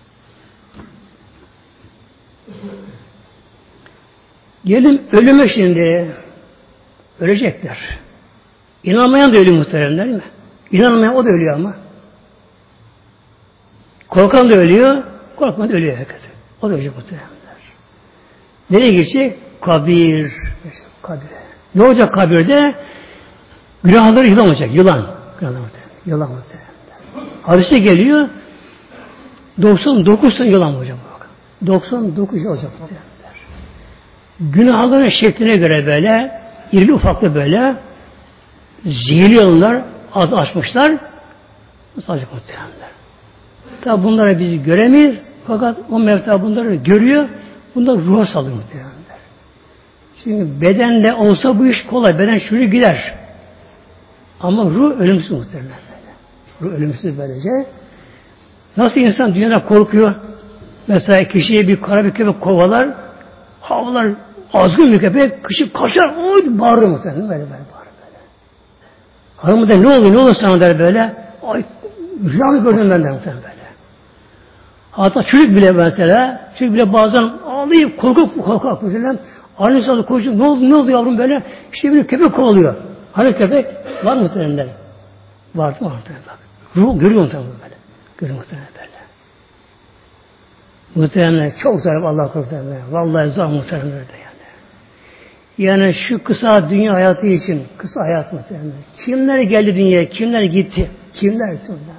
Gelin ölüme şimdi. Ölecekler. İnanmayan da ölüyor muhteremler değil mi? İnanmayan o da ölüyor ama. Korkan da ölüyor, korkmayan da ölüyor herkes. O da ölecek muhteremler. Nereye gidecek? Kabir. Kabire. Ne olacak kabirde? Günahları yılan olacak. Yılan. Yılan muhteremler. Hadise geliyor. doksan dokuz tane yılan olacak. doksan dokuz olacak muhteremler. Günahların şekline göre böyle, irili ufaklı böyle, zehirli yılanlar az açmışlar. Nasıl olacak muhteremler? Tabi bunları biz göremeyiz. Fakat o Mevla bunları görüyor. Bunlar ruha salıyor muhteremler. Şimdi bedenle olsa bu iş kolay. Beden şunu gider. Ama ruh ölümsüz muhtemelen böyle. Ruh ölümsüz böylece. Nasıl insan dünyada korkuyor? Mesela kişiye bir kara bir köpek kovalar, havlar, azgın bir köpek, kişi kaçar, oy bağırır muhtemelen. Böyle böyle bağırır böyle. Hanımı da ne oluyor, ne olur sana der böyle. Ay, rüya mı gördüm ben der muhtemelen böyle. Hatta çocuk bile mesela, çocuk bile bazen ağlayıp korkup korkak mesela. Annesi aldı koşuyor, ne oldu, ne oldu yavrum böyle? İşte bir köpek kovalıyor. Hani köpek? Var mı senin? Var mı? Ruh görüyor muhtemelen böyle. Görüyor muhtemelen böyle. Muhtemelen çok zor Allah korusun. Vallahi zor muhtemelen böyle yani. Yani şu kısa dünya hayatı için, kısa hayat muhtemelen. Kimler geldi dünyaya, kimler gitti? Kimler gitti bunlar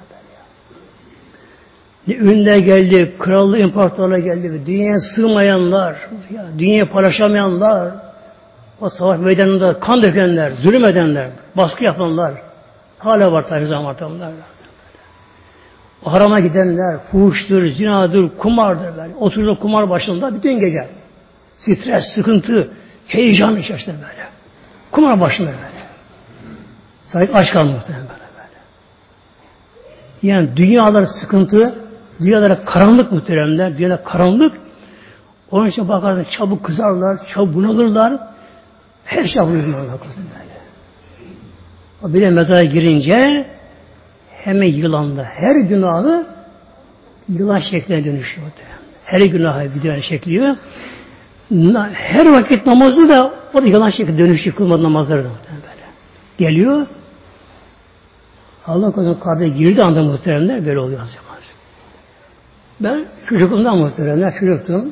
böyle ya? Ünlüler geldi, krallığı, imparatorlar geldi ve dünyaya sığmayanlar, ya, dünyaya paylaşamayanlar, o savaş meydanında kan dökenler, zulüm edenler, baskı yapanlar, hala var tabi zamanlar. O harama gidenler, fuhuştur, zinadır, kumardır böyle. Oturuyor kumar başında bütün gece. Stres, sıkıntı, heyecan içerisinde böyle. Kumar başında böyle. Sanki aç kalmakta böyle böyle. Yani dünyalar sıkıntı, dünyalara karanlık muhteremler, dünyada karanlık. Onun için bakarsın çabuk kızarlar, çabuk bunalırlar. Her şey yapılıyor Allah korusun böyle. O bile mezara girince hemen yılanla her günahı yılan şekline dönüşüyor. Her günahı bir yılan şekliyor. Her vakit namazı da o da yılan şekline dönüşüyor. Kılmadı namazları da böyle. Geliyor. Allah korusun kabre girdi anda muhteremler böyle oluyor. Ben çocukluğumdan muhteremler çocuktum.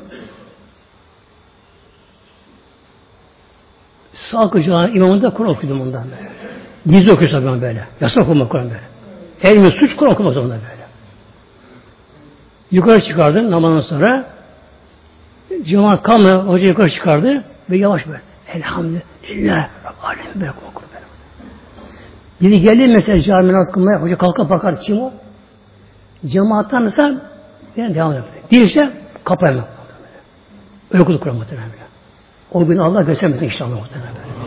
Sağ kucağına imamında Kur'an okudum ondan böyle. Gizli okuyorsa ben böyle. Yasak okumak Kur'an böyle. Elime suç Kur'an okumak ondan böyle. Yukarı çıkardı namazdan sonra. Cemaat kalmadı. Hoca yukarı çıkardı ve yavaş böyle. Elhamdülillah. Alem böyle okur böyle. Biri geldi mesela cami namaz kılmaya. Hoca kalkıp bakar kim o? Cemaattan mesela yani devam ediyor. Değilse kapayma. Öyle okudu Kur'an muhtemelen böyle. O gün Allah göstermesin inşallah muhtemelen böyle.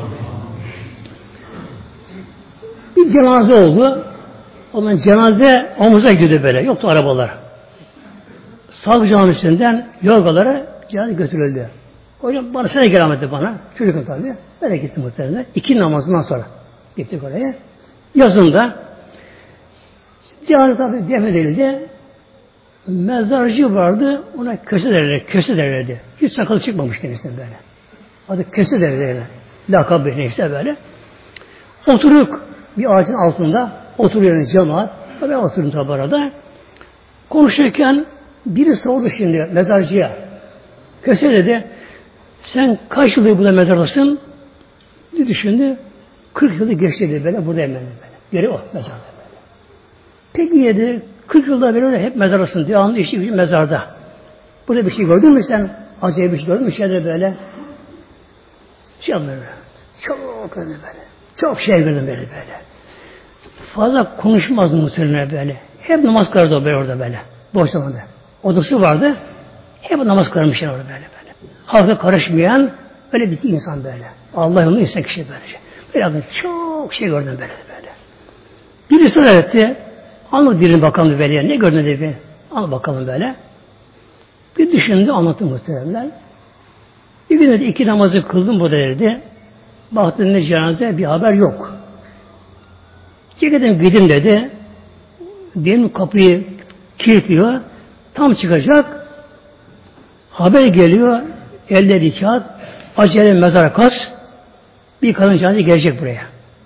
Bir cenaze oldu. O zaman cenaze omuza gidiyordu böyle. Yoktu arabalar. Sağlık camisinden yorgalara cenaze götürüldü. Hocam bana sana ikram etti bana. Çocukum tabii. Ben de gittim muhtemelen. İki namazından sonra gittik oraya. Yazında cenaze tabii defnedildi. Mezarcı vardı. Ona köse derlerdi. Köse derlerdi. Hiç sakalı çıkmamış kendisinden böyle. Adı köse derlerdi. Lakabı neyse böyle. Oturuk bir ağacın altında oturuyor cemaat. Ben oturdum tabi arada. Konuşurken biri sordu şimdi mezarcıya. Köse dedi, sen kaç yıldır burada mezardasın? Bir düşündü, kırk yılı geçti dedi böyle, buradayım ben böyle. Geri o mezarda böyle. Peki dedi, kırk yılda böyle hep mezardasın, devamlı işi gücü mezarda. Burada bir şey gördün mü sen? Acayip bir şey gördün mü? Şeyde böyle. Şey böyle. Çok öyle böyle. Çok şey gördüm böyle böyle. Fazla konuşmazdı muhtemelen böyle. Hep namaz kılardı o böyle orada böyle. Boş zamanda. Odası vardı. Hep namaz kılarmışlar orada böyle böyle. Halka karışmayan öyle bir insan böyle. Allah yolunda insan kişi böylece. Böyle çok şey gördüm böyle böyle. Birisi öğretti. Anlat birini bakalım böyle. Ne gördün dedi. Al bakalım böyle. Bir düşündü anlattı muhtemelen. Bir gün dedi iki namazı kıldım burada dedi. Baktım ne cenaze bir haber yok. Çekedim gidim dedi. Diyelim kapıyı kilitliyor. Tam çıkacak. Haber geliyor. Elde bir kağıt. Acele mezara kas. Bir kadın cenaze gelecek buraya.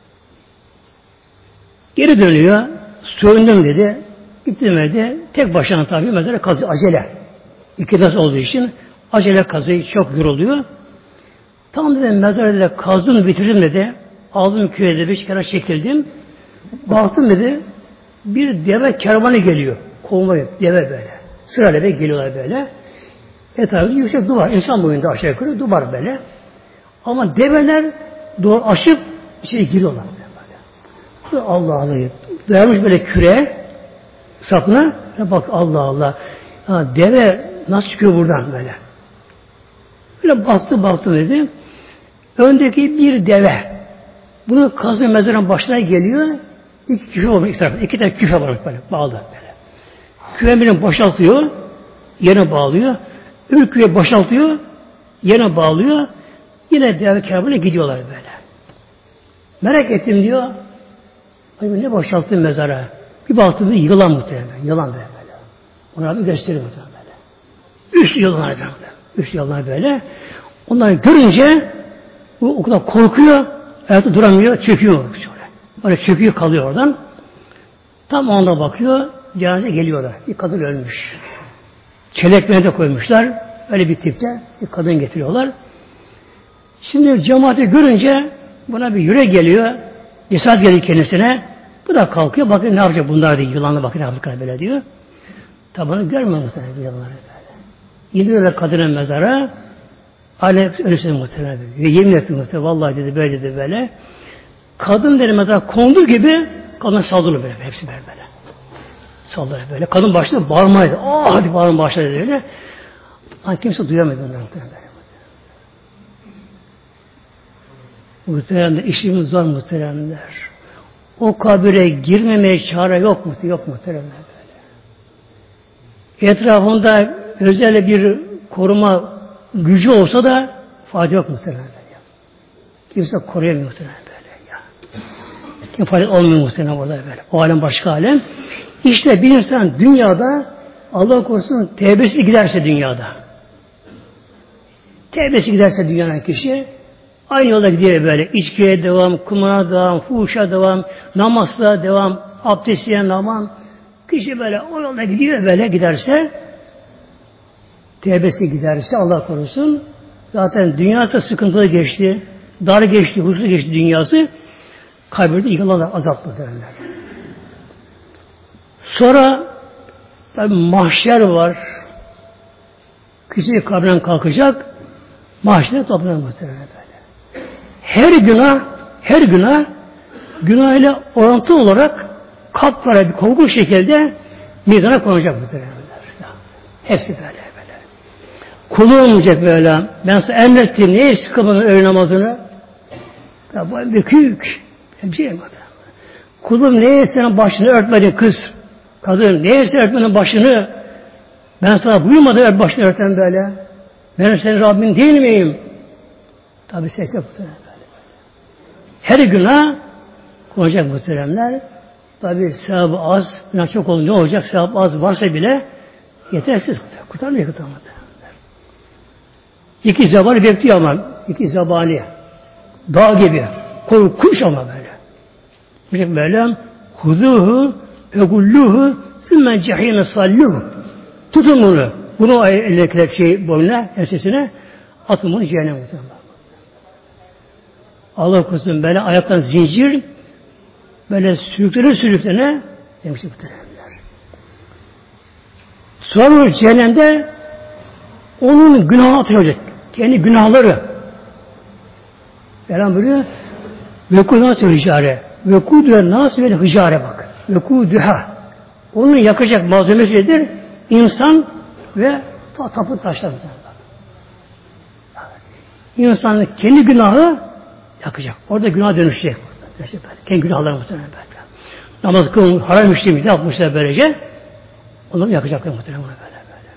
Geri dönüyor. Soyundum dedi. Gittim dedi. Tek başına tabii mezara kazıyor. Acele. İki nasıl olduğu için acele kazıyor. Çok yoruluyor. Tam dedim mezarı dedi. Kazdım bitirdim dedi. Aldım köye dedi. Bir kere çekildim. Baktım dedi. Bir deve kervanı geliyor. Kovmayı. Deve böyle. Sırayla geliyorlar böyle. Etrafında yüksek duvar. İnsan boyunda aşağı yukarı duvar böyle. Ama develer doğru aşıp içeri giriyorlar. Böyle. Allah Allah. Dayanmış böyle küre sapına. Bak Allah Allah. Ha, deve nasıl çıkıyor buradan böyle. Böyle baktı baktı dedi. Öndeki bir deve. Bunu kazı mezarın başına geliyor. İki küfe olmuş iki tarafta. İki tane küfe var böyle bağlı böyle. Küfe birini boşaltıyor. Yerine bağlıyor. Öbür küfe boşaltıyor. Yerine bağlıyor. Yine deve kervanına gidiyorlar böyle. Merak ettim diyor. Ay ne boşalttı mezara. Bir baktım yılan muhtemelen. Yılan böyle böyle. Ona bir gösteriyor muhtemelen böyle. Üç yılanlar böyle. Üç yılanlar böyle. Onları görünce bu o kadar korkuyor. Ayakta duramıyor. Çöküyor. Şöyle. Öyle çöküyor kalıyor oradan. Tam o anda bakıyor. Cenaze geliyorlar. Bir kadın ölmüş. Çelekmeye de koymuşlar. Öyle bir tipte bir kadın getiriyorlar. Şimdi cemaati görünce buna bir yürek geliyor. Cesaret geliyor kendisine. Bu da kalkıyor. Bakın ne yapacak bunlar diye. Yılanla bakın ne yapacak böyle diyor. Tabanı görmüyor muhtemelen yılanları böyle. İndiriyorlar kadının mezara. Aile ölüsü muhtemelen böyle. Ve yemin etti muhtemelen. Vallahi dedi böyle dedi böyle. Kadın dedi mezara konduğu gibi kadın saldırıyor böyle. Hepsi böyle böyle. Saldırıyor böyle. Kadın başladı bağırmaydı. Aa hadi bağırın başladı böyle. Ama kimse duyamadı onları muhtemelen. Muhteremler, işimiz zor muhteremler. O kabire girmemeye çare yok mu? Yok muhteremler böyle. Etrafında özel bir koruma gücü olsa da fayda yok muhteremler. Kimse koruyamıyor muhteremler böyle. Ya. Kim fayda olmuyor muhteremler burada böyle. O alem başka alem. İşte bir insan dünyada Allah korusun tevbesi giderse dünyada. Tevbesi giderse dünyanın kişi aynı yolda gidiyor böyle. İçkiye devam, kumara devam, fuhuşa devam, namazla devam, abdestiye devam. Kişi böyle o yolda gidiyor böyle giderse tevbesi giderse Allah korusun zaten dünyası sıkıntılı geçti. Dar geçti, huzurlu geçti dünyası. Kabirde yıkılan azaplı derler. Sonra tabi mahşer var. Kişi kabrinden kalkacak. Mahşerde toplanır muhtemelen böyle. Her günah, her günah günahıyla orantılı olarak kapkara bir korkunç şekilde mizana konacak muhtemelen. Hepsi böyle böyle. Kulu olmayacak böyle. Ben sana emrettim. Neye sıkılmadın öğle namazını? Ya bu en büyük. Bir şey yapmadı. Kulum neye senin başını örtmedin kız? Kadın neye sen örtmedin başını? Ben sana buyurmadım ört başını örten böyle. Ben senin Rabbin değil miyim? Tabi ses yok böyle. Her günah konacak muhteremler. Tabi sevabı az, günah çok olunca ne olacak? Sevabı az varsa bile yetersiz. Kurtarmıyor kurtarmadı. İki zabani bekliyor ama. İki zabani. Dağ gibi. Korkunç ama böyle. Böyle huzuhu egulluhu sümme cehime salluhu. Tutun bunu. Bunu eldekiler şey boynuna, ensesine atın bunu cehenneme muhtemelen. Allah korusun böyle ayaktan zincir böyle sürüklene sürüklene demişti muhtemelenler. Sonra cehennemde onun günahı atılacak. Kendi günahları. Velan buyuruyor. Veku nasıl hicare? Veku diyor nasıl böyle hicare bak. Veku düha. Onun yakacak malzemesidir. İnsan ve tapu taşlar. İnsanın kendi günahı yakacak. Orada günah dönüşecek. Kendi günahları muhtemelen böyle. Namaz kılın, haram işlemi yapmışlar böylece. Onları yakacaklar muhtemelen böyle böyle.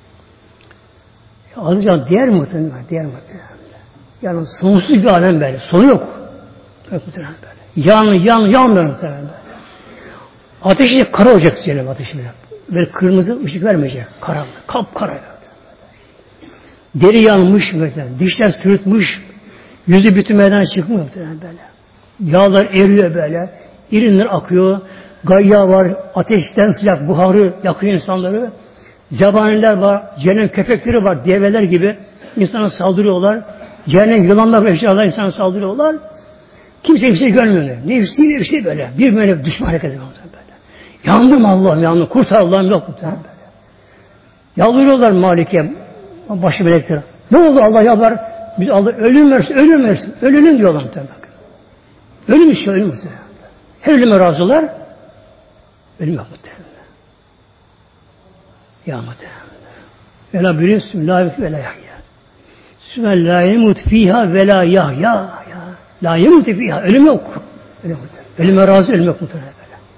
Alacağım diğer muhtemelen, diğer muhtemelen. Yani sonsuz bir alem böyle. Sonu yok. Muhtemelen böyle. Yan, yan, yanmıyor muhtemelen böyle. Ateşi kara olacak diyelim ateşi böyle. Böyle kırmızı ışık vermeyecek. Karanlık, kapkara. Deri yanmış mesela. Dişler sürtmüş. Yüzü bütün meydana çıkmıyor muhtemelen böyle. Yağlar eriyor böyle. İrinler akıyor. Gayya var. Ateşten sıcak buharı yakıyor insanları. Zebaniler var. Cehennem köpekleri var. Develer gibi. İnsana saldırıyorlar. Cehennem yılanlar ve eşyalar insana saldırıyorlar. Kimse bir şey görmüyor. Nefsi nefsi böyle. Bir böyle düşman hareket ediyor böyle. Yandım Allah'ım yandım. Kurtar Allah'ım yok muhtemelen böyle. Yalvarıyorlar Malik'e. Başı melekler. Ne oldu Allah yalvar? Biz Allah ölüm versin, ölüm versin. Ölünün diyorlar muhtemelen. Ölüm istiyor, ölüm muhtemelen. Her ölüme razılar. Ölüm yok muhtemelen. Ya muhtemelen. Vela buyuruyor, Bismillahirrahmanirrahim. Sümme la yemut fiha ve la yahya. La yemut fiha. Ölüm yok. Ölüm yok. Ölüme razı, ölüm yok muhteremler.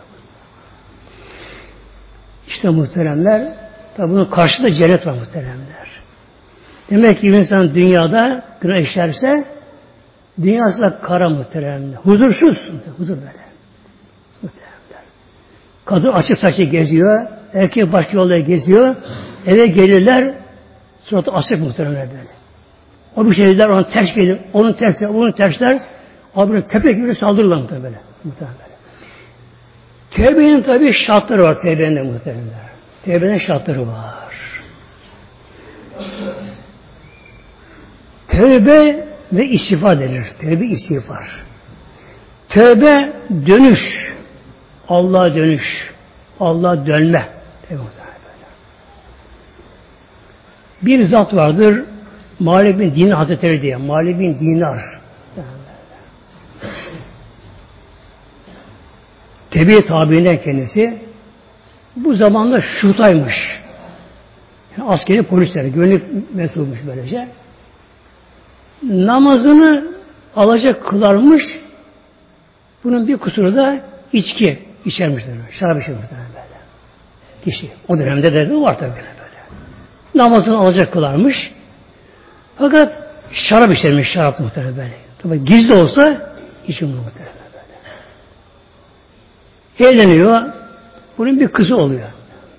İşte muhteremler, tabi bunun karşısında cennet var muhteremler. Demek ki insan dünyada günah işlerse dünyası da kara muhteremler. Huzursuz. Huzur böyle. Muhteremler. Kadın açık saçı geziyor. Erkek başka yolda geziyor. Eve gelirler. Suratı asık muhteremler böyle. O bir şeyler ona ters gelir. Onun tersi, onun tersler. Abi köpek gibi saldırırlar muhtemelen böyle. Muhtemelen. Tevbenin tabi şartları var tevbenin de muhtemelen. Tevbenin şartları var. Tevbe ve istiğfar denir. Tevbe istiğfar. Tevbe dönüş. Allah'a dönüş. Allah'a dönme. Tevbe böyle. Bir zat vardır. Malik bin Dinar Hazretleri diye. Malik bin Dinar. Tevbe tabiinden kendisi. Bu zamanda şurtaymış. Yani askeri polisleri. Güvenlik mesulmuş böylece. Namazını alacak kılarmış. Bunun bir kusuru da içki içermişler. Şarap içermişler böyle. Kişi. O dönemde de var tabii böyle. Namazını alacak kılarmış. Fakat şarap içermiş, şarap muhtemelen böyle. Tabii gizli olsa içmiyor muhtemelen böyle. Evleniyor. Bunun bir kızı oluyor.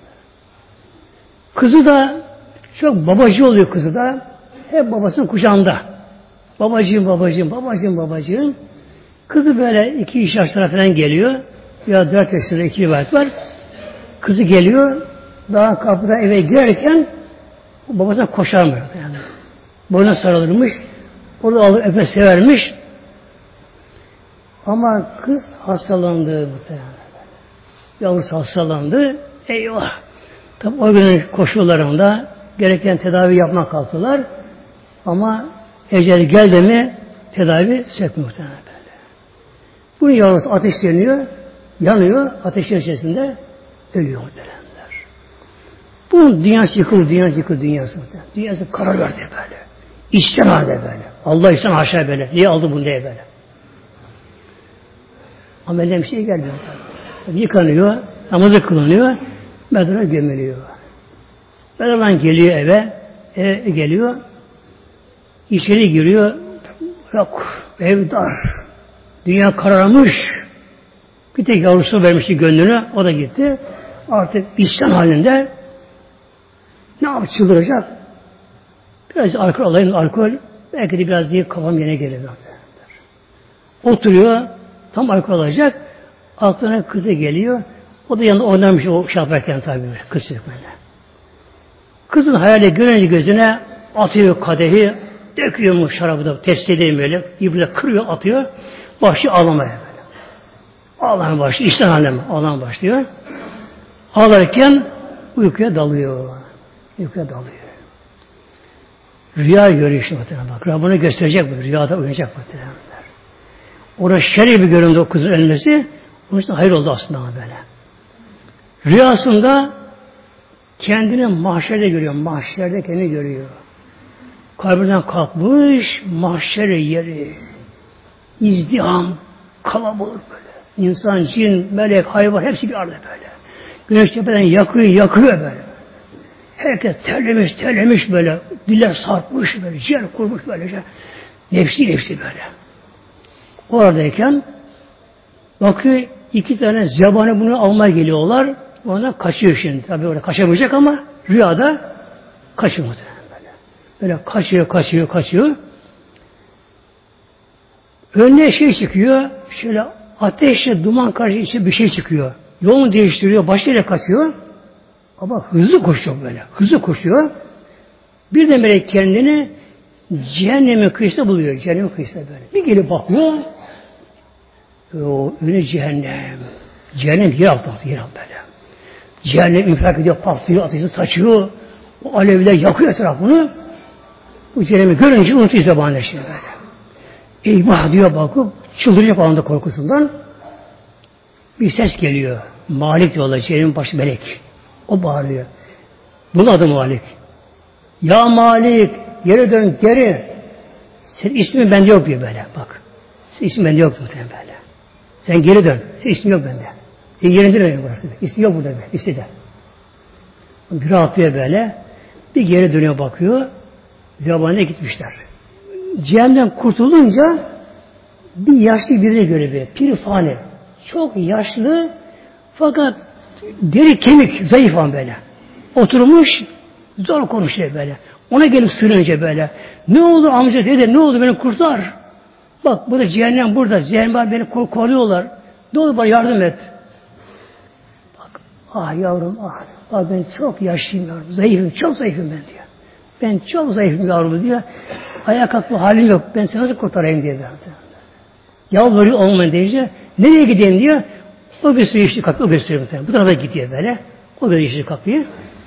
Kızı da çok babacı oluyor kızı da. Hep babasının kucağında. Babacığım, babacığım, babacığım, babacığım. Kızı böyle iki üç yaşlara falan geliyor. Ya dört yaşlara iki rivayet var. Kızı geliyor. Daha kapıda eve girerken babasına koşarmıyor. Yani. Boyuna sarılırmış. Orada alır öpe severmiş. Ama kız hastalandı muhtemelen. Yavrusu hastalandı. Eyvah! Tabi o günün koşullarında gereken tedavi yapmak kalktılar. Ama ecel geldi mi tedavi sökmüyor muhtemelen böyle. Bunun yavrusu ateşleniyor, yanıyor, ateşin içerisinde ölüyor muhtemelenler. Bunun dünyası yıkılır, dünyası yıkılır, dünyası muhtemelen. Dünyası karar verdi böyle. İçten halde böyle. Allah içten aşağı böyle. Niye aldı bunu diye böyle. Ama elden bir şey gelmiyor. Tabii. Yıkanıyor, namazı kılınıyor, medrese gömülüyor. Medresen geliyor eve, eve geliyor, içeri giriyor, yok, ev dar, dünya kararmış, bir tek yavrusu vermişti gönlünü, o da gitti. Artık isyan halinde ne yapıp çıldıracak? Biraz alkol alayım, alkol, belki de biraz diye kafam yine gelir. Oturuyor, tam alkol alacak, aklına kızı geliyor, o da yanında oynarmış o şey yaparken tabii, kız çocuk böyle. Kızın hayali görünce gözüne atıyor kadehi, döküyor mu şarabı da testiyle böyle, ibre kırıyor, atıyor, başlıyor ağlamaya böyle. Ağlamaya başlıyor, işten haline ağlamaya başlıyor. Ağlarken uykuya dalıyor. Uykuya dalıyor. Rüya görüyor işte muhtemelen bak. Rabbine gösterecek bu. Rüyada uyanacak muhtemelen. Orada şer'i bir göründü o kızın ölmesi. Onun için hayır oldu aslında ama böyle. Rüyasında kendini mahşerde görüyor. Mahşerde kendini görüyor. Kabrinden kalkmış mahşer yeri. İzdiham, kalabalık böyle. İnsan, cin, melek, hayvan hepsi bir arada böyle. Güneş tepeden yakıyor, yakıyor böyle. Herkes terlemiş, terlemiş böyle. Diller sarkmış böyle, ciğer kurmuş böylece. Nefsi nefsi böyle. Oradayken bakıyor iki tane zebani bunu almaya geliyorlar. Ona kaçıyor şimdi. Tabii orada kaçamayacak ama rüyada kaçıyor böyle. Böyle kaçıyor, kaçıyor, kaçıyor. Önüne şey çıkıyor. Şöyle ateşle duman karşı içe bir şey çıkıyor. Yolunu değiştiriyor, başka yere kaçıyor. Ama hızlı koşuyor böyle. Hızlı koşuyor. Bir de melek kendini cehennemin kıyısında buluyor. Cehennemin kıyısında böyle. Bir gelip bakıyor. O önü cehennem. Cehennem yer altı, yer altı böyle. Cehennem infilak ediyor, patlıyor, ateşi saçıyor. O alevler yakıyor etrafını. Bu cehennemi görünce unutuyor zamanla şimdi böyle. Eyvah diyor bakıp çıldıracak o anda korkusundan. Bir ses geliyor. Malik diyorlar, cehennemin başı melek. O bağırıyor. Bunun adı Malik. Ya Malik, geri dön, geri. Senin ismin bende yok diyor böyle, bak. Senin ismin bende yok muhtemelen böyle. Sen geri dön, senin ismin yok bende. Senin yerindir benim burası. İsmi yok burada böyle, ismi de. Bir rahatlıyor böyle, bir geri dönüyor bakıyor, zamanına gitmişler. Cehennemden kurtulunca bir yaşlı birine göre bir pirifane. Çok yaşlı fakat deri kemik, zayıf an böyle. Oturmuş, zor konuşuyor böyle. Ona gelip sürünce böyle. Ne oldu amca dede, ne oldu beni kurtar. Bak burada cehennem burada. Cehennem beni koruyorlar. Ne olur bana yardım et. Bak ah yavrum ah. Bak ben çok yaşlıyım yavrum. Zayıfım, çok zayıfım ben diyor. Ben çok zayıfım yavrum diyor. Ayağa kalkma halim yok. Ben seni nasıl kurtarayım diye. Yalvarıyor olmayın deyince nereye gideyim diyor. O gösteriyor işte kapıyı, o gösteriyor muhtemelen. Bu tarafa gidiyor böyle. O gösteriyor işte kapıyı.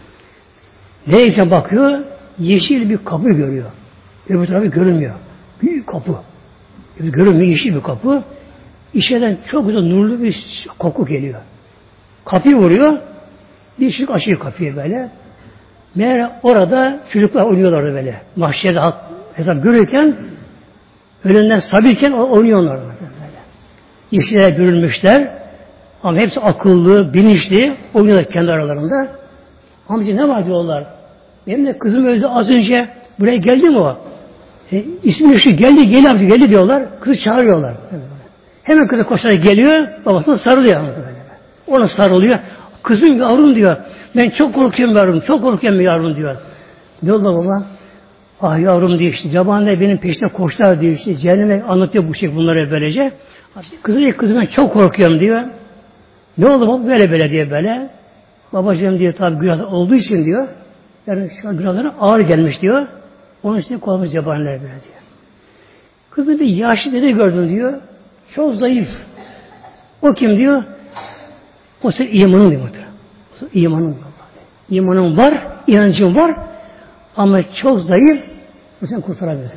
Neyse bakıyor, yeşil bir kapı görüyor. Öbür tarafı görünmüyor. Büyük kapı. Görünmüyor, yeşil bir kapı. İçeriden çok güzel nurlu bir koku geliyor. Kapıyı vuruyor, bir ışık açıyor kapıyı böyle. Meğer orada çocuklar oynuyorlardı böyle. Mahşerde halk hesap görürken, önünden sabirken oynuyorlar böyle. İşçiler görülmüşler, ama hepsi akıllı, bilinçli, oynuyorlar kendi aralarında. Amca ne var diyorlar. Benim de kızım öldü az önce. Buraya geldi mi o? E, ismi şu geldi, geldi amca, geldi diyorlar. Kızı çağırıyorlar. Hemen kızı koşarak geliyor, babasına sarılıyor. Ona sarılıyor. Kızım yavrum diyor. Ben çok korkuyorum yavrum, çok korkuyorum yavrum diyor. Diyorlar baba. Ah yavrum diyor işte. Zamanında benim peşine koştular diyor işte. Cehenneme anlatıyor bu şey bunları böylece. Kızı diyor, kızım ben çok korkuyorum diyor. Ne oldu baba? Böyle böyle diye böyle. Babacığım diyor tabi günah olduğu için diyor. Yani şu an günahları ağır gelmiş diyor. Onun için kolumuz cebaniler böyle diyor. Kızı bir yaşlı dede gördüm diyor. Çok zayıf. O kim diyor? O senin imanın diyor. O imanın. İmanın var, inancın var ama çok zayıf. Bu sen kurtarabilirsin.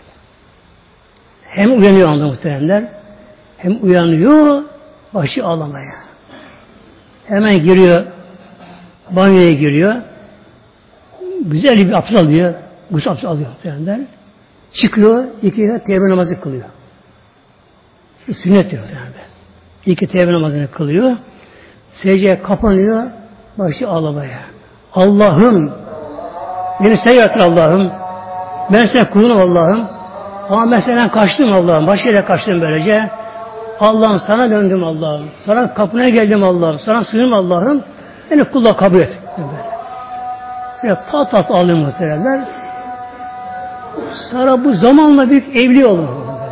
Hem uyanıyor anda muhtemelenler. Hem uyanıyor, başı ağlamaya. Hemen giriyor, banyoya giriyor. Güzel bir abdest alıyor. Gusül abdest alıyor muhtemelenler. Çıkıyor, iki kere tevbe namazı kılıyor. Sünnet diyor muhtemelen. İki tevbe namazını kılıyor. Secdeye kapanıyor, başı ağlamaya. Allah'ım, beni sen yarattın Allah'ım. Ben sen kulunum Allah'ım. Ama ben senden kaçtım Allah'ım. Başka yere kaçtım böylece. Allah'ım sana döndüm Allah'ım. Sana kapına geldim Allah'ım. Sana sığınım Allah'ım. Beni kulla kabul et. Böyle, böyle pat pat ağlıyor muhtemelenler. Sonra bu zamanla büyük evliye olur.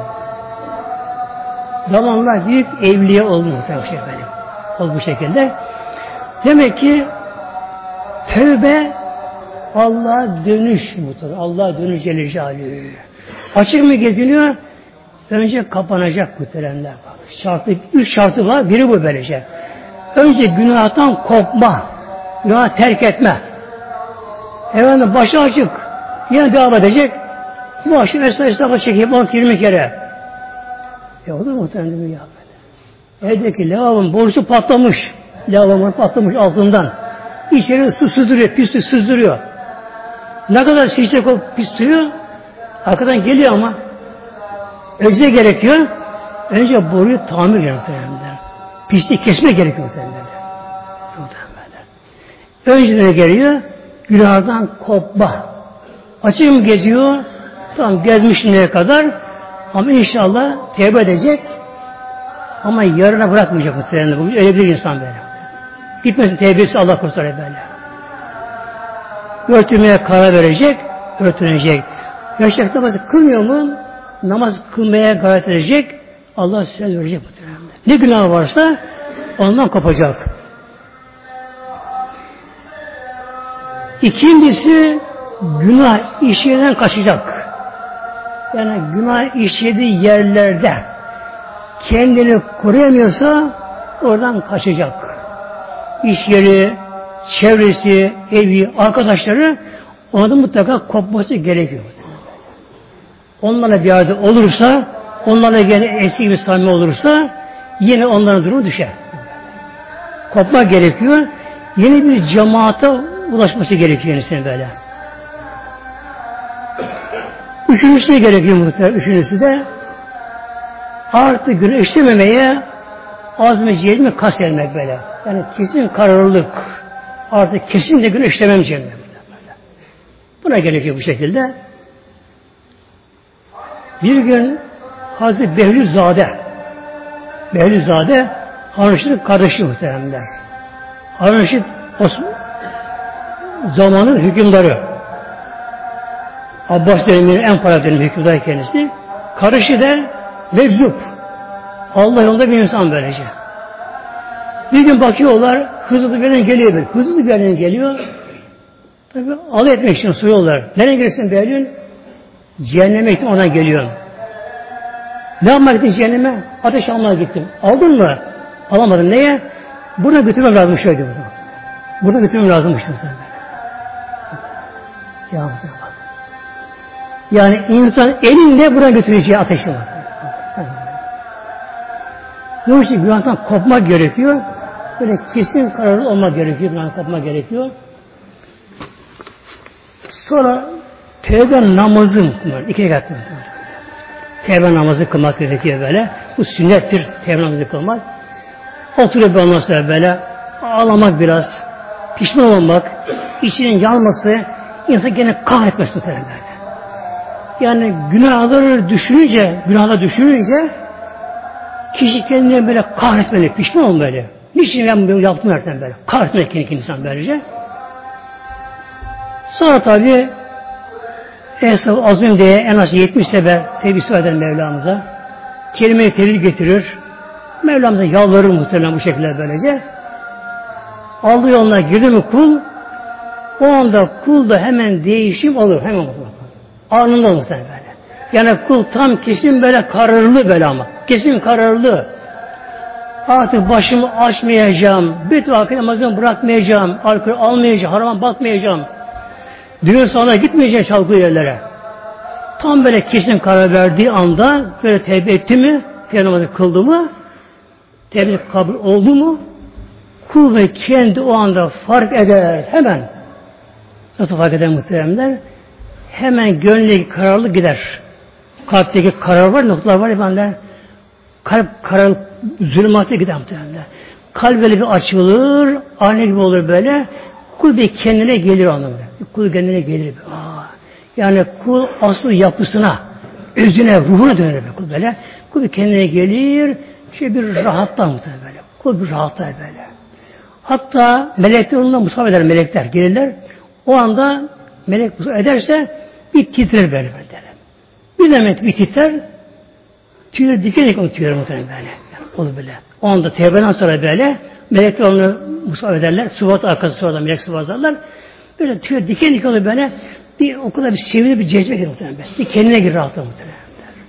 Zamanla büyük evliye olur muhtemelen şey benim. Ol bu şekilde. Demek ki tövbe Allah'a dönüş muhtemelen. Allah'a dönüş Celle Celaluhu. Açık mı geziniyor? Önce kapanacak muhteremler. Şartı, üç şartı var. Biri bu böylece. Önce günahtan kopma. Günah terk etme. Efendim başı açık. Yine devam edecek. Bu akşam Esra Esra'ya çekip on yirmi kere. Ya o da muhtemelen bir yapmadı. Evdeki lavabonun borusu patlamış. Lavabonun patlamış altından. İçeri su sızdırıyor, pis su sızdırıyor. Ne kadar şişecek o pis suyu? Arkadan geliyor ama önce gerekiyor. Önce boruyu tamir gerekiyor. Pisliği kesme gerekiyor. Önceden geliyor. Günahdan kopma. Açık mı geziyor? Tamam gezmiş şimdiye kadar. Ama inşallah tevbe edecek. Ama yarına bırakmayacak muhtemelen. Öyle bir insan böyle. Gitmesin tevbesi Allah kurtarır böyle. Örtülmeye karar verecek. Örtünecek. Yaşak namazı kılmıyor mu? Namaz kılmaya gayret edecek. Allah söz verecek muhtemelen. Ne günah varsa ondan kopacak. İkincisi günah işlerinden kaçacak. Yani günah işlediği yerlerde kendini koruyamıyorsa oradan kaçacak. İş yeri, çevresi, evi, arkadaşları ondan mutlaka kopması gerekiyor. Onlarla bir arada olursa, onlarla yine eski bir samimi olursa yine onların durumu düşer. Kopma gerekiyor. Yeni bir cemaate ulaşması gerekiyor insan böyle. Üçüncüsü gerekiyor muhtemelen. Üçüncüsü de artık günah işlememeye azmeciye mi kas gelmek böyle. Yani kesin kararlılık. Artık kesin de günah işlemem cennet. Buna gerekiyor bu şekilde. Bir gün Hazreti Behlülzade Behlülzade Harun Reşit'in kardeşi muhteremler. Harun Reşit zamanın hükümdarı. Abbas döneminin en paralı hükümdarı kendisi. Kardeşi de meczup. Allah yolunda bir insan böylece. Bir gün bakıyorlar, hızlı bir yerden geliyor böyle. Hızlı bir yerden geliyor. Tabi alay etmek için soruyorlar. Nereye gelirsin Behlül? Cehenneme gittim, ona geliyorum. Ne yapmak gittin cehenneme? Ateş almaya gittim. Aldın mı? Alamadım. Neye? Burada götürmem lazım şöyle. Burada götürmem lazımmış. Ya, yani insan elinde buna götüreceği ateşi var. Ne için günahtan kopmak gerekiyor? Böyle kesin kararlı olmak gerekiyor. Günahtan kopmak gerekiyor. Sonra tevbe namazı iki rekat tevbe namazı kılmak gerekiyor böyle. Bu sünnettir tevbe namazı kılmak. Oturup ondan sonra böyle ağlamak biraz, pişman olmak, içinin yanması, insan gene kahretmez muhtemelen böyle. Yani günahları düşününce, günahları düşününce kişi kendine böyle kahretmeli, pişman olmalı. Niçin ben bunu yaptım derken böyle? Kahretmeli kendini insan böylece. Sonra tabi Esad-ı Azim diye en az yetmiş sefer tevbisi eder Mevlamıza. Kelime-i tevhid getirir. Mevlamıza yalvarır muhtemelen bu şekilde böylece. Aldığı yoluna girdi mi kul, o anda kulda hemen değişim olur. Hemen olur. Anında muhtemelen böyle. Yani kul tam kesin böyle kararlı böyle ama. Kesin kararlı. Artık başımı açmayacağım. Bir vakit namazımı bırakmayacağım. Alkol almayacağım. Harama bakmayacağım. Düğün salonuna gitmeyeceğim çalgı yerlere. Tam böyle kesin karar verdiği anda böyle tevbe etti mi, tevbe namazı kıldı mı, tevbe kabul oldu mu, kul ve kendi o anda fark eder hemen. Nasıl fark eder muhteremler? Hemen gönlündeki kararlı gider. Kalpteki karar var, noktalar var ya bende. Kalp karar, zulümatı gider muhteremler. Kalp böyle bir açılır, anne gibi olur böyle. Kul bir kendine gelir anlamda. Kul kendine gelir. Aa, yani kul asıl yapısına, özüne, ruhuna döner kul böyle. Kul bir kendine gelir, şey bir rahatlar muhtemelen böyle. Kul bir rahatlar böyle. Hatta melekler onunla musafaha eder, melekler gelirler. O anda melek musafaha ederse bir titrer böyle böyle. Bir demet bir titrer, tüyleri diken diken tüyleri muhtemelen böyle. Olur böyle. O anda tevbeden sonra böyle melekler onu musafaha ederler. Sıvat arkası sonra melek sıvatlarlar. Böyle tüyleri diken diken olur böyle. Bir o kadar bir sevinir, bir cezbe gelir muhtemelen. Bir kendine gir rahatlar muhtemelen.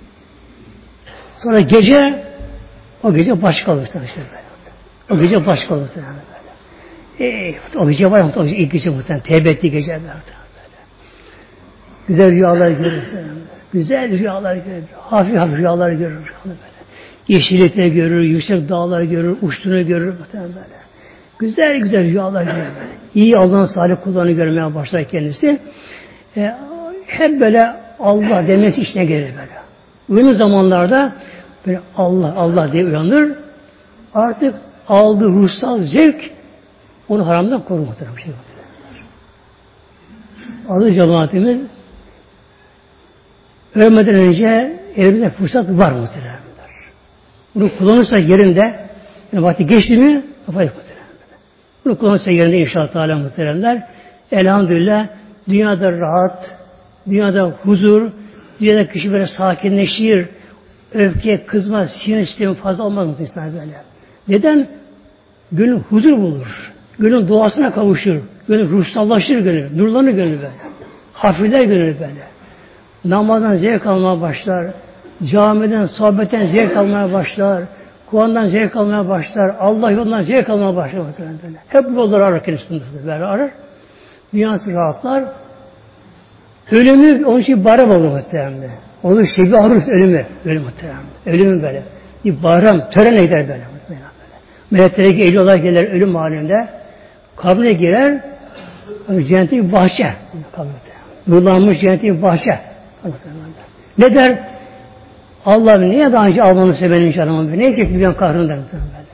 Sonra gece o gece başka olur işte böyle. O gece başka olur muhtemelen böyle. E, o gece var o gece ilk gece muhtemelen. Tevbe ettiği gece böyle. Güzel rüyalar görür. Güzel rüyalar görür. Hafif hafif rüyalar görür. Yeşillikler görür, yüksek dağlar görür, uçtuğunu görür. Böyle. Güzel güzel rüyalar görür. Böyle. İyi Allah'ın salih kullarını görmeye başlar kendisi. E, hep böyle Allah demesi içine gelir böyle. Uyanır zamanlarda böyle Allah Allah diye uyanır. Artık aldığı ruhsal zevk onu haramdan korur muhtemelen. Şey Aziz cemaatimiz ölmeden önce elimizde fırsat var muhtemelen. Bunu kullanırsa yerinde, yani vakti geçti mi, yapayım muhtemelen. Bunu kullanırsa yerinde inşallah Teala muhteremler. Elhamdülillah dünyada rahat, dünyada huzur, dünyada kişi böyle sakinleşir, öfke, kızma, sinir sistemi fazla olmaz muhtemelen böyle. Neden? Gönül huzur bulur. Gönül doğasına kavuşur. Gönül ruhsallaşır gönül. Nurlanır gönül böyle. Hafifler gönül böyle. Namazdan zevk almaya başlar. Camiden, sohbetten zevk almaya başlar. Kur'an'dan zevk almaya başlar. Allah yolundan zevk almaya başlar. Böyle. Hep bu yolları arar kendisini böyle arar. Dünyası rahatlar. Ölümü onun için bayram olur muhtemelen. Olur şebi arır ölümü. Ölüm muhtemelen. Ölümü böyle. Bir bayram, törenle gider böyle. Meleklere geliyorlar gelir ölüm halinde. Kabrine girer. Cennete bir bahçe. Nurlanmış cennete bir bahçe. Ne der? Allah'ım niye daha önce almanı sevenin canımı? Neye çekti ben kahrını der.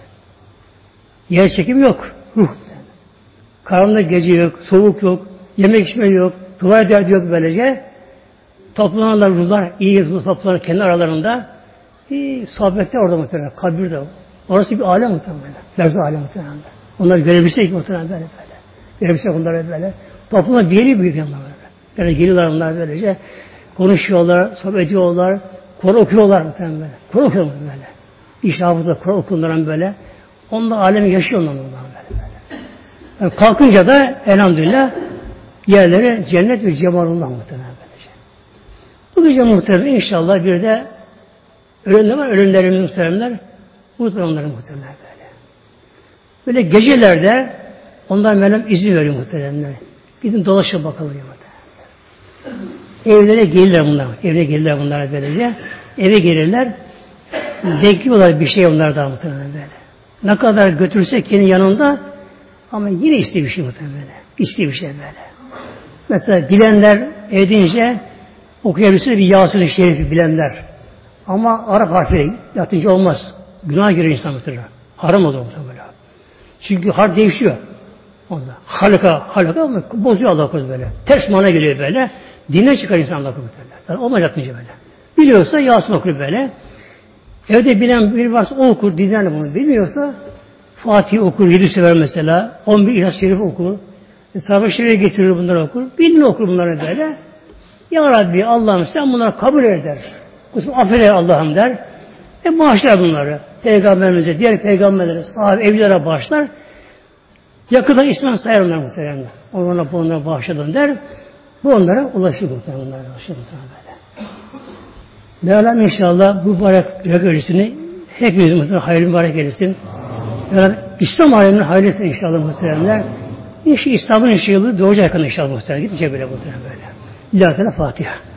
Yer çekim yok. Ruh. Karanlık gece yok, soğuk yok, yemek içme yok, tuvalet derdi yok böylece. Toplananlar ruhlar, iyi toplanır kendi aralarında. Bir sohbette orada muhtemelen, kabirde. Orası bir alem muhtemelen. Dersi alem muhtemelen. Onlar görebilsek muhtemelen böyle böyle. Görebilsek onları böyle. Toplumda bir yeri büyük yanlar böyle. Böyle geliyorlar onlar böylece. Konuşuyorlar, sohbet ediyorlar, Kur'an okuyorlar muhtemelen böyle. Kur'an okuyorlar böyle. İşte hafızda Kur'an okuyorlar böyle. Onlar alemi yaşıyor onlar böyle böyle. Yani kalkınca da elhamdülillah yerleri cennet ve cemalullah muhtemelen böylece. Bu gece muhtemelen inşallah bir de ölümler var, ölümlerimiz muhtemelenler. Muhtemelen onları muhtemelen böyle. Böyle gecelerde ondan Mevlam izin veriyor muhtemelen. Gidin dolaşın bakalım muhtemelen. Evlere gelirler bunlar. Evlere gelirler bunlar böylece. Eve gelirler. Bekliyorlar bir şey onlar da muhtemelen böyle. Ne kadar götürse kendi yanında ama yine istiyor bir şey muhtemelen böyle. İstiyor bir şey böyle. Mesela bilenler edince okuyabilirse bir Yasin-i Şerif'i bilenler. Ama Arap harfiyle yatınca olmaz. Günah girer insan muhtemelen. Haram olur muhtemelen. Çünkü harf değişiyor. Onda. Halka, halka ama bozuyor Allah korusun böyle. Ters mana geliyor böyle. Dinden çıkar insan Allah korusun böyle. Yani olmaz yatınca böyle. Biliyorsa Yasin okur böyle. Evde bilen biri varsa o okur. Dinlerle bunu bilmiyorsa Fatih okur. Yedi sever mesela. On bir İhlas-ı Şerif okur. Sahabe-i Şerif'e getirir bunları okur. Bildiğini okur bunları böyle. Ya Rabbi Allah'ım sen bunları kabul eder. Kusura affeder Allah'ım der. E bağışlar bunları. Peygamberimize, diğer peygamberlere, sahabe, evlilere bağışlar. Yakında İslam sayar onlar muhtemelen. Onlara bu onlara bağışladın der. Bu onlara ulaşır muhtemelen. Onlara ulaşır muhtemelen böyle. Mevlam inşallah bu mübarek öncesini hepimiz muhtemelen hayırlı mübarek eylesin. Yani İslam aleminin hayırlı etsin inşallah muhtemelen. İşte İslam'ın inşallah doğacak yakın inşallah muhtemelen. Gidecek böyle muhtemelen böyle. İlahi Teala Fatiha.